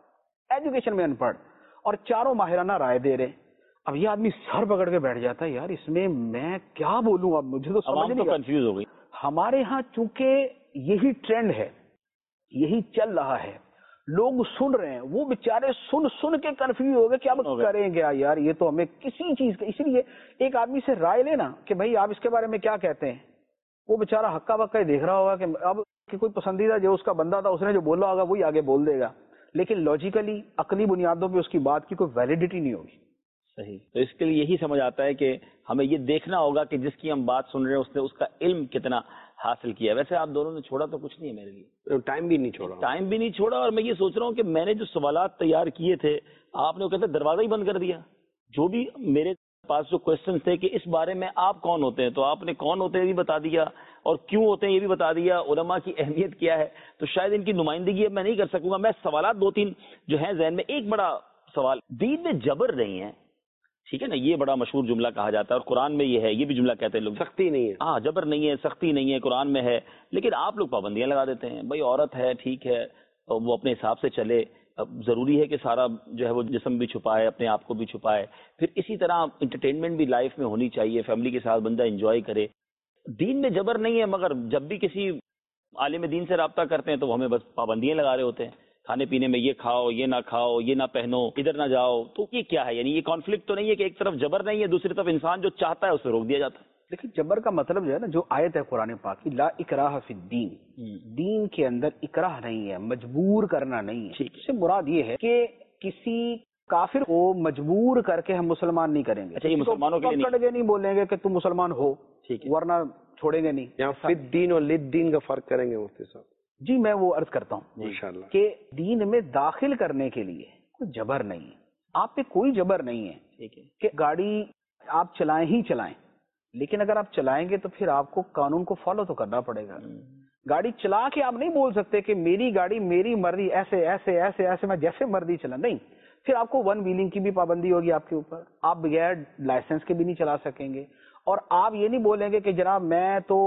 ان پڑھ اور چاروں ماہرانہ رائے دے رہے. اب یہ آدمی سر پکڑ کے بیٹھ جاتا ہے، یار اس میں میں کیا بولوں، اب مجھے تو سمجھ نہیں، کنفیوز ہو گئی. ہمارے ہاں چونکہ یہی ٹرینڈ ہے، یہی چل رہا ہے، لوگ سن رہے ہیں، وہ بیچارے سن کے کنفیوز ہو گئے کہ اب کریں گے یار، یہ تو ہمیں کسی چیز کا. اسی لیے ایک آدمی سے رائے لینا کہ بھائی آپ اس کے بارے میں کیا کہتے ہیں، وہ بیچارہ ہکا بکا ہی دیکھ رہا ہوگا کہ اب کہ کوئی پسندیدہ جو اس کا بندہ تھا اس نے جو بولا ہوگا وہی آگے بول دے گا، لیکن لاجیکلی عقلی بنیادوں پہ اس کی بات کی کوئی ویلیڈیٹی نہیں ہوگی. صحیح. تو اس کے لیے یہی سمجھ آتا ہے کہ ہمیں یہ دیکھنا ہوگا کہ جس کی ہم بات سن رہے ہیں اس نے اس کا علم کتنا حاصل کیا. ویسے آپ دونوں نے چھوڑا تو کچھ نہیں ہے میرے لیے، ٹائم بھی نہیں چھوڑا. اور میں یہ سوچ رہا ہوں کہ میں نے جو سوالات تیار کیے تھے آپ نے وہ کہتے دروازہ ہی بند کر دیا. جو بھی میرے پاس جو کوشچن تھے کہ اس بارے میں آپ کون ہوتے ہیں، تو آپ نے کون ہوتے ہیں یہ بھی بتا دیا اور کیوں ہوتے ہیں یہ بھی بتا دیا، علماء کی اہمیت کیا ہے. تو شاید ان کی نمائندگی اب میں نہیں کر سکوں گا. میں سوالات دو تین جو ہیں ذہن میں، ایک بڑا سوال، دین میں جبر نہیں ہے، ٹھیک ہے نا، یہ بڑا مشہور جملہ کہا جاتا ہے اور قرآن میں یہ ہے، یہ بھی جملہ کہتے ہیں لوگ، سختی نہیں ہے. ہاں جبر نہیں ہے، سختی نہیں ہے، قرآن میں ہے. لیکن آپ لوگ پابندیاں لگا دیتے ہیں. بھائی عورت ہے ٹھیک ہے، وہ اپنے حساب سے چلے، اب ضروری ہے کہ سارا جو ہے وہ جسم بھی چھپائے، اپنے آپ کو بھی چھپائے. پھر اسی طرح انٹرٹینمنٹ بھی لائف میں ہونی چاہیے، فیملی کے ساتھ بندہ انجوائے کرے. دین میں جبر نہیں ہے، مگر جب بھی کسی عالم دین سے رابطہ کرتے ہیں تو وہ ہمیں بس پابندیاں لگا رہے ہوتے ہیں. کھانے پینے میں یہ کھاؤ، یہ نہ کھاؤ، یہ نہ پہنو، ادھر نہ جاؤ. تو یہ کیا ہے؟ یعنی یہ کانفلکٹ تو نہیں ہے کہ ایک طرف جبر نہیں ہے، دوسری طرف انسان جو چاہتا ہے اسے روک دیا جاتا ہے. لیکن جبر کا مطلب جو ہے نا، جو آیت ہے قرآن پاک کی، لا اکراہ فی الدین، دین کے اندر اکراہ نہیں ہے، مجبور کرنا نہیں ہے. اس سے مراد یہ ہے کہ کسی کافر کو مجبور کر کے ہم مسلمان نہیں کریں گے. اچھا، یہ مسلمانوں کے لیے نہیں بولیں گے کہ تم مسلمان ہو، ورنہ چھوڑیں گے نہیں. یہاں فی الدین اور للدین کا فرق کریں گے مفتی صاحب. جی میں وہ عرض کرتا ہوں انشاءاللہ کہ دین میں داخل کرنے کے لیے کوئی جبر نہیں ہے، آپ پہ کوئی جبر نہیں ہے. ٹھیک ہے کہ گاڑی آپ چلائیں ہی چلائیں، لیکن اگر آپ چلائیں گے تو پھر آپ کو قانون کو فالو تو کرنا پڑے گا. گاڑی چلا کے آپ نہیں بول سکتے کہ میری گاڑی میری مرضی، ایسے ایسے ایسے ایسے میں جیسے مرضی چلا، نہیں. پھر آپ کو ون ویلنگ کی بھی پابندی ہوگی آپ کے اوپر، آپ بغیر لائسنس کے بھی نہیں چلا سکیں گے. اور آپ یہ نہیں بولیں گے کہ جناب میں تو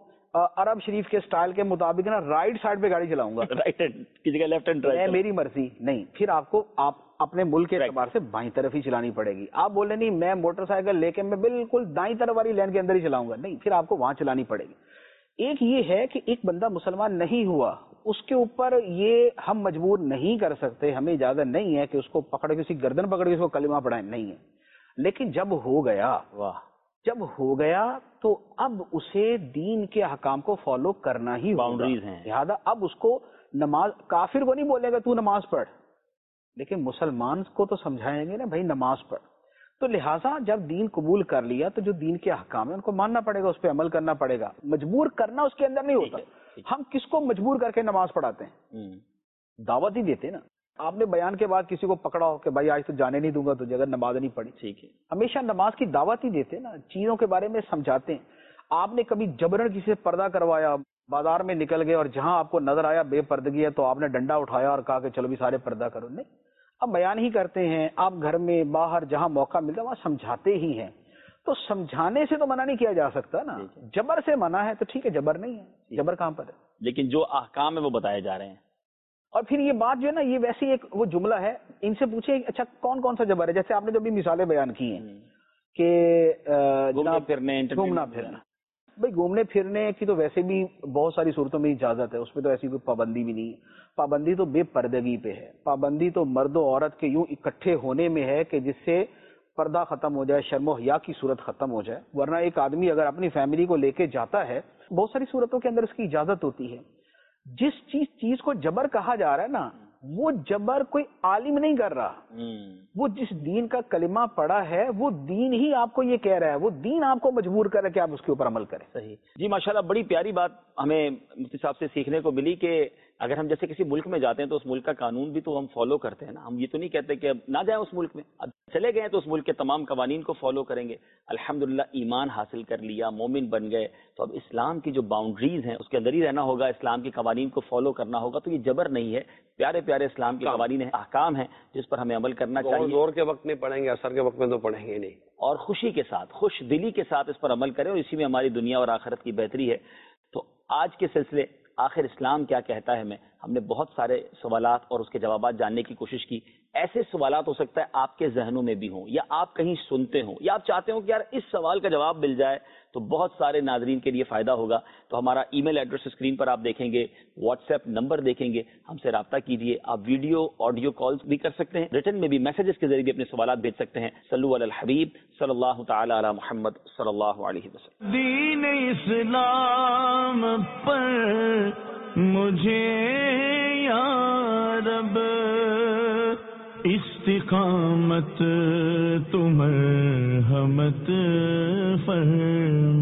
عرب شریف کے سٹائل کے مطابق نا رائٹ سائڈ پہ گاڑی چلاؤں گا، رائٹ ہینڈ کی جگہ لیفٹ ہینڈ ڈرائیو، میری مرضی نہیں. پھر آپ کو آپ اپنے ملک کے اعتبار سے بائیں طرف ہی چلانی پڑے گی. آپ بولیں نہیں میں موٹر سائیکل لے کے میں بالکل دائیں طرف والی لین کے اندر ہی چلاؤں گا، نہیں، پھر آپ کو وہاں چلانی پڑے گی. ایک یہ ہے کہ ایک بندہ مسلمان نہیں ہوا، اس کے اوپر یہ ہم مجبور نہیں کر سکتے، ہمیں اجازت نہیں ہے کہ اس کو پکڑ کے اسی گردن پکڑ کے اس کو کلمہ پڑھائیں، نہیں ہے. لیکن جب ہو گیا، جب ہو گیا تو اب اسے دین کے احکام کو فالو کرنا ہی ہوگا. باؤنڈریز ہیں، لہٰذا اب اس کو نماز، کافر کو نہیں بولے گا تو نماز پڑھ، لیکن مسلمان کو تو سمجھائیں گے نا بھائی نماز پڑھ. تو لہٰذا جب دین قبول کر لیا تو جو دین کے احکام ہیں ان کو ماننا پڑے گا، اس پہ عمل کرنا پڑے گا. مجبور کرنا اس کے اندر نہیں ہوتا. ہم کس کو مجبور کر کے نماز پڑھاتے ہیں؟ دعوت ہی دیتے نا. آپ نے بیان کے بعد کسی کو پکڑا ہو کہ بھائی آج تو جانے نہیں دوں گا تجھے اگر نماز نہیں پڑھی، ٹھیک ہے، ہمیشہ نماز کی دعوت ہی دیتے نا، چیزوں کے بارے میں سمجھاتے ہیں. آپ نے کبھی جبرن کسی سے پردہ کروایا، بازار میں نکل گئے اور جہاں آپ کو نظر آیا بے پردگی ہے تو آپ نے ڈنڈا اٹھایا اور کہا کہ چلو بھی سارے پردہ کرو؟ نہیں، اب بیان ہی کرتے ہیں. آپ گھر میں باہر جہاں موقع ملتا ہے وہاں سمجھاتے ہی ہیں. تو سمجھانے سے تو منع نہیں کیا جا سکتا نا، جبر سے منع ہے تو ٹھیک ہے، جبر نہیں ہے، جبر کہاں پر ہے؟ لیکن جو احکام ہے وہ بتائے جا رہے ہیں. اور پھر یہ بات جو ہے نا، یہ ویسے ایک وہ جملہ ہے، ان سے پوچھیں اچھا کون کون سا جبر ہے؟ جیسے آپ نے جو بھی مثالیں بیان کی ہیں کہ گھومنا پھرنا، بھائی گھومنے پھرنے کی تو ویسے بھی بہت ساری صورتوں میں اجازت ہے، اس پہ تو ایسی کوئی پابندی بھی نہیں. پابندی تو بے پردگی پہ ہے، پابندی تو مرد و عورت کے یوں اکٹھے ہونے میں ہے کہ جس سے پردہ ختم ہو جائے، شرم و حیا کی صورت ختم ہو جائے. ورنہ ایک آدمی اگر اپنی فیملی کو لے کے جاتا ہے، بہت ساری صورتوں کے اندر اس کی اجازت ہوتی ہے. جس چیز کو جبر کہا جا رہا ہے نا، وہ جبر کوئی عالم نہیں کر رہا، وہ جس دین کا کلمہ پڑا ہے وہ دین ہی آپ کو یہ کہہ رہا ہے، وہ دین آپ کو مجبور کر رہا ہے کہ آپ اس کے اوپر عمل کریں. صحیح جی، ماشاءاللہ بڑی پیاری بات ہمیں مفتی صاحب سے سیکھنے کو ملی کہ اگر ہم جیسے کسی ملک میں جاتے ہیں تو اس ملک کا قانون بھی تو ہم فالو کرتے ہیں نا. ہم یہ تو نہیں کہتے کہ اب نہ جائیں اس ملک میں، اب چلے گئے تو اس ملک کے تمام قوانین کو فالو کریں گے. الحمدللہ ایمان حاصل کر لیا، مومن بن گئے، تو اب اسلام کی جو باؤنڈریز ہیں اس کے اندر ہی رہنا ہوگا، اسلام کے قوانین کو فالو کرنا ہوگا. تو یہ جبر نہیں ہے، پیارے پیارے اسلام کے قوانین ہیں، احکام ہیں جس پر ہمیں عمل کرنا چاہیے. زور کے وقت نہیں پڑھیں گے، اثر کے وقت میں تو پڑھیں گے نہیں، اور خوشی کے ساتھ، خوش دلی کے ساتھ اس پر عمل کریں، اور اسی میں ہماری دنیا اور آخرت کی بہتری ہے. تو آج کے سلسلے آخر اسلام کیا کہتا ہے میں، ہم نے بہت سارے سوالات اور اس کے جوابات جاننے کی کوشش کی. ایسے سوالات ہو سکتا ہے آپ کے ذہنوں میں بھی ہوں، یا آپ کہیں سنتے ہوں، یا آپ چاہتے ہوں کہ یار اس سوال کا جواب مل جائے تو بہت سارے ناظرین کے لیے فائدہ ہوگا. تو ہمارا ای میل ایڈریس اسکرین پر آپ دیکھیں گے، واٹس ایپ نمبر دیکھیں گے، ہم سے رابطہ کیجیے. آپ ویڈیو آڈیو کالز بھی کر سکتے ہیں، ریٹن میں بھی میسیجز کے ذریعے بھی اپنے سوالات بھیج سکتے ہیں. صلو علی الحبیب صلی اللہ تعالی علی محمد صلی اللہ علیہ وسلم. دین اسلام پر مجھے یا رب استقامت تو مرحمت فرما.